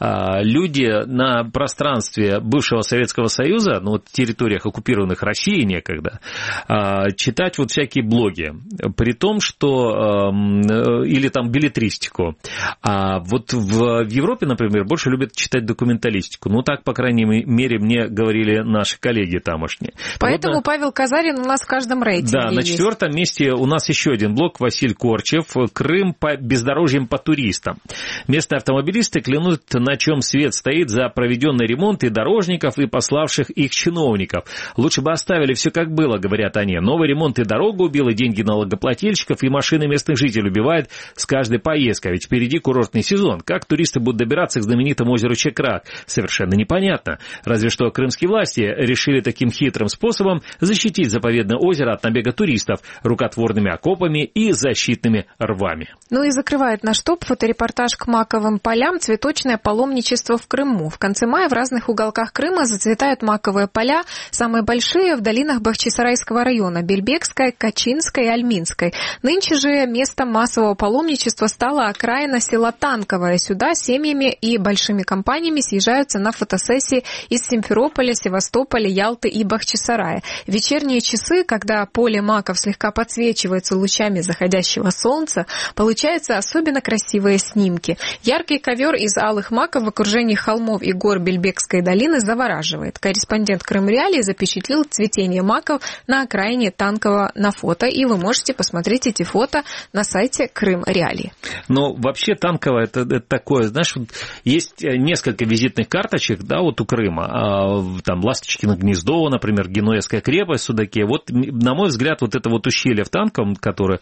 люди на пространстве бывшего Советского Союза, территориях, оккупированных Россией некогда, читать всякие блоги. При том, что... или там беллетристику. А в Европе, например, больше любят читать документалистику. Так, по крайней мере, мне говорили наши коллеги тамошние. Поэтому Павел Казарин у нас в каждом рейтинге есть. Да, на четвертом месте у нас еще один блок. Василий Корчев. Крым по бездорожьям по туристам. Местные автомобилисты клянут, на чем свет стоит за проведенный ремонт и дорожников, и пославших их чиновников. Лучше бы оставили все как было, говорят они. Новый ремонт и дорогу убил, и деньги налогоплательщиков, и машины местных жителей убивает с каждой поездкой. Ведь впереди курортный сезон. Как туристы будут добираться к знаменитому озеру Чекрак? Совершенно непонятно. Разве что крымские власти решили таким хитрым способом защитить заповедное озеро от набега туристов рукотворными окопами и защитными рвами. И закрывает наш топ фоторепортаж к маковым полям «Цветочное паломничество в Крыму». В конце мая в разных уголках Крыма зацветают маковые поля, самые большие в долинах Бахчисарайского района – Бельбекской, Качинской и Альминской. Нынче же местом массового паломничества стала окраина села Танковое. Сюда семьями и большими компаниями съезжаются на фотосессии из Симферополя, Севастополя, Ялты и Бахчисарая. В вечерние часы, когда поле маков слегка подсвечивается лучами заходящего солнца, получаются особенно красивые снимки. Яркий ковер из алых маков в окружении холмов и гор Бельбекской долины завораживает. Корреспондент Крым Реалии запечатлел цветение маков на окраине Танкового на фото, и вы можете посмотреть эти фото на сайте Крым Реалии. Вообще Танково это такое, знаешь, есть несколько визитных карточек, у Крыма. Там Ласточкино гнездо, например, Генуэзская крепость, Судаке. На мой взгляд, это ущелье в Танковом,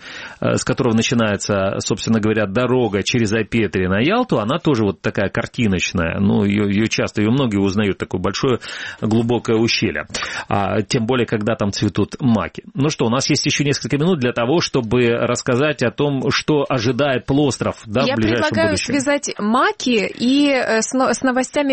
с которого начинается, собственно говоря, дорога через Айпетри на Ялту, она тоже такая картиночная. Ее часто, многие узнают, такое большое глубокое ущелье. Тем более, когда там цветут маки. У нас есть еще несколько минут для того, чтобы рассказать о том, что ожидает полуостров в ближайшем будущем. Я предлагаю связать маки и с новостями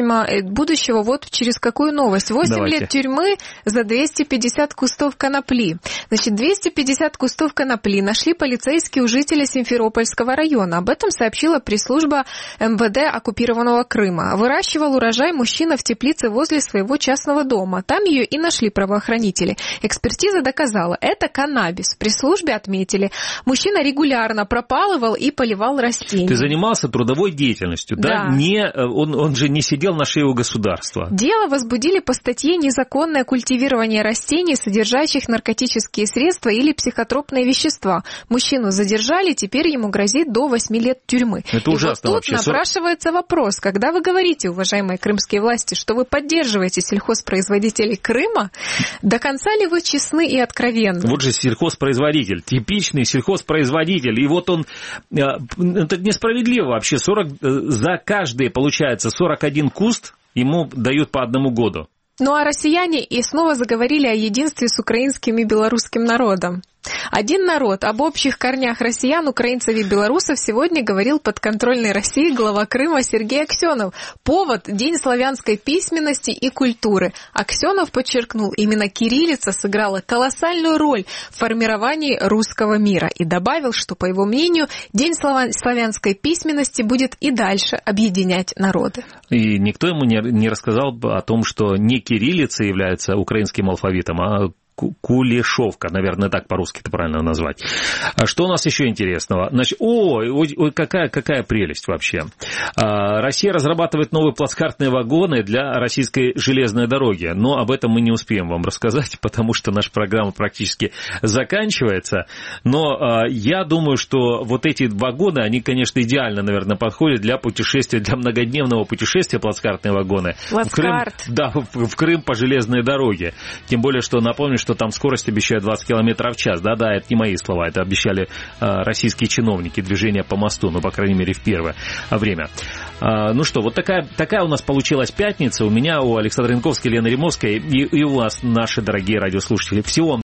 будущего через какую новость. 8 лет тюрьмы за 250 кустов конопли. 200 250 кустов конопли нашли полицейские у жителя Симферопольского района. Об этом сообщила пресс-служба МВД оккупированного Крыма. Выращивал урожай мужчина в теплице возле своего частного дома. Там ее и нашли правоохранители. Экспертиза доказала, это каннабис. В пресс-службе отметили, мужчина регулярно пропалывал и поливал растения. Ты занимался трудовой деятельностью, да? Он же не сидел на шее у государства. Дело возбудили по статье «Незаконное культивирование растений, содержащих наркотические средства или психотропные вещества». Мужчину задержали, теперь ему грозит до 8 лет тюрьмы. Это ужасно. И вот тут напрашивается вопрос, когда вы говорите, уважаемые крымские власти, что вы поддерживаете сельхозпроизводителей Крыма, до конца ли вы честны и откровенны? Вот же сельхозпроизводитель, типичный сельхозпроизводитель, и вот он, это несправедливо вообще, за каждый, получается, 41 куст ему дают по 1 году. Ну а россияне и снова заговорили о единстве с украинским и белорусским народом. Один народ. Об общих корнях россиян, украинцев и белорусов сегодня говорил подконтрольной России глава Крыма Сергей Аксенов. Повод – День славянской письменности и культуры. Аксенов подчеркнул, именно кириллица сыграла колоссальную роль в формировании русского мира. И добавил, что, по его мнению, День славянской письменности будет и дальше объединять народы. И никто ему не рассказал о том, что не кириллица является украинским алфавитом, а Кулешовка, наверное, так по-русски это правильно назвать. А что у нас еще интересного? Значит, какая прелесть вообще. Россия разрабатывает новые плацкартные вагоны для российской железной дороги. Но об этом мы не успеем вам рассказать, потому что наша программа практически заканчивается. Но я думаю, что вот эти вагоны, они, конечно, идеально, наверное, подходят для путешествия, для многодневного путешествия, плацкартные вагоны. Плацкарт. В Крым по железной дороге. Тем более, что напомню, что там скорость обещают 20 км в час. Да-да, это не мои слова, это обещали российские чиновники, движение по мосту, ну, по крайней мере, в первое время. Ну что, вот такая у нас получилась пятница. У меня, у Александра Янковской, Лены Римовской и у вас, наши дорогие радиослушатели. Всего вам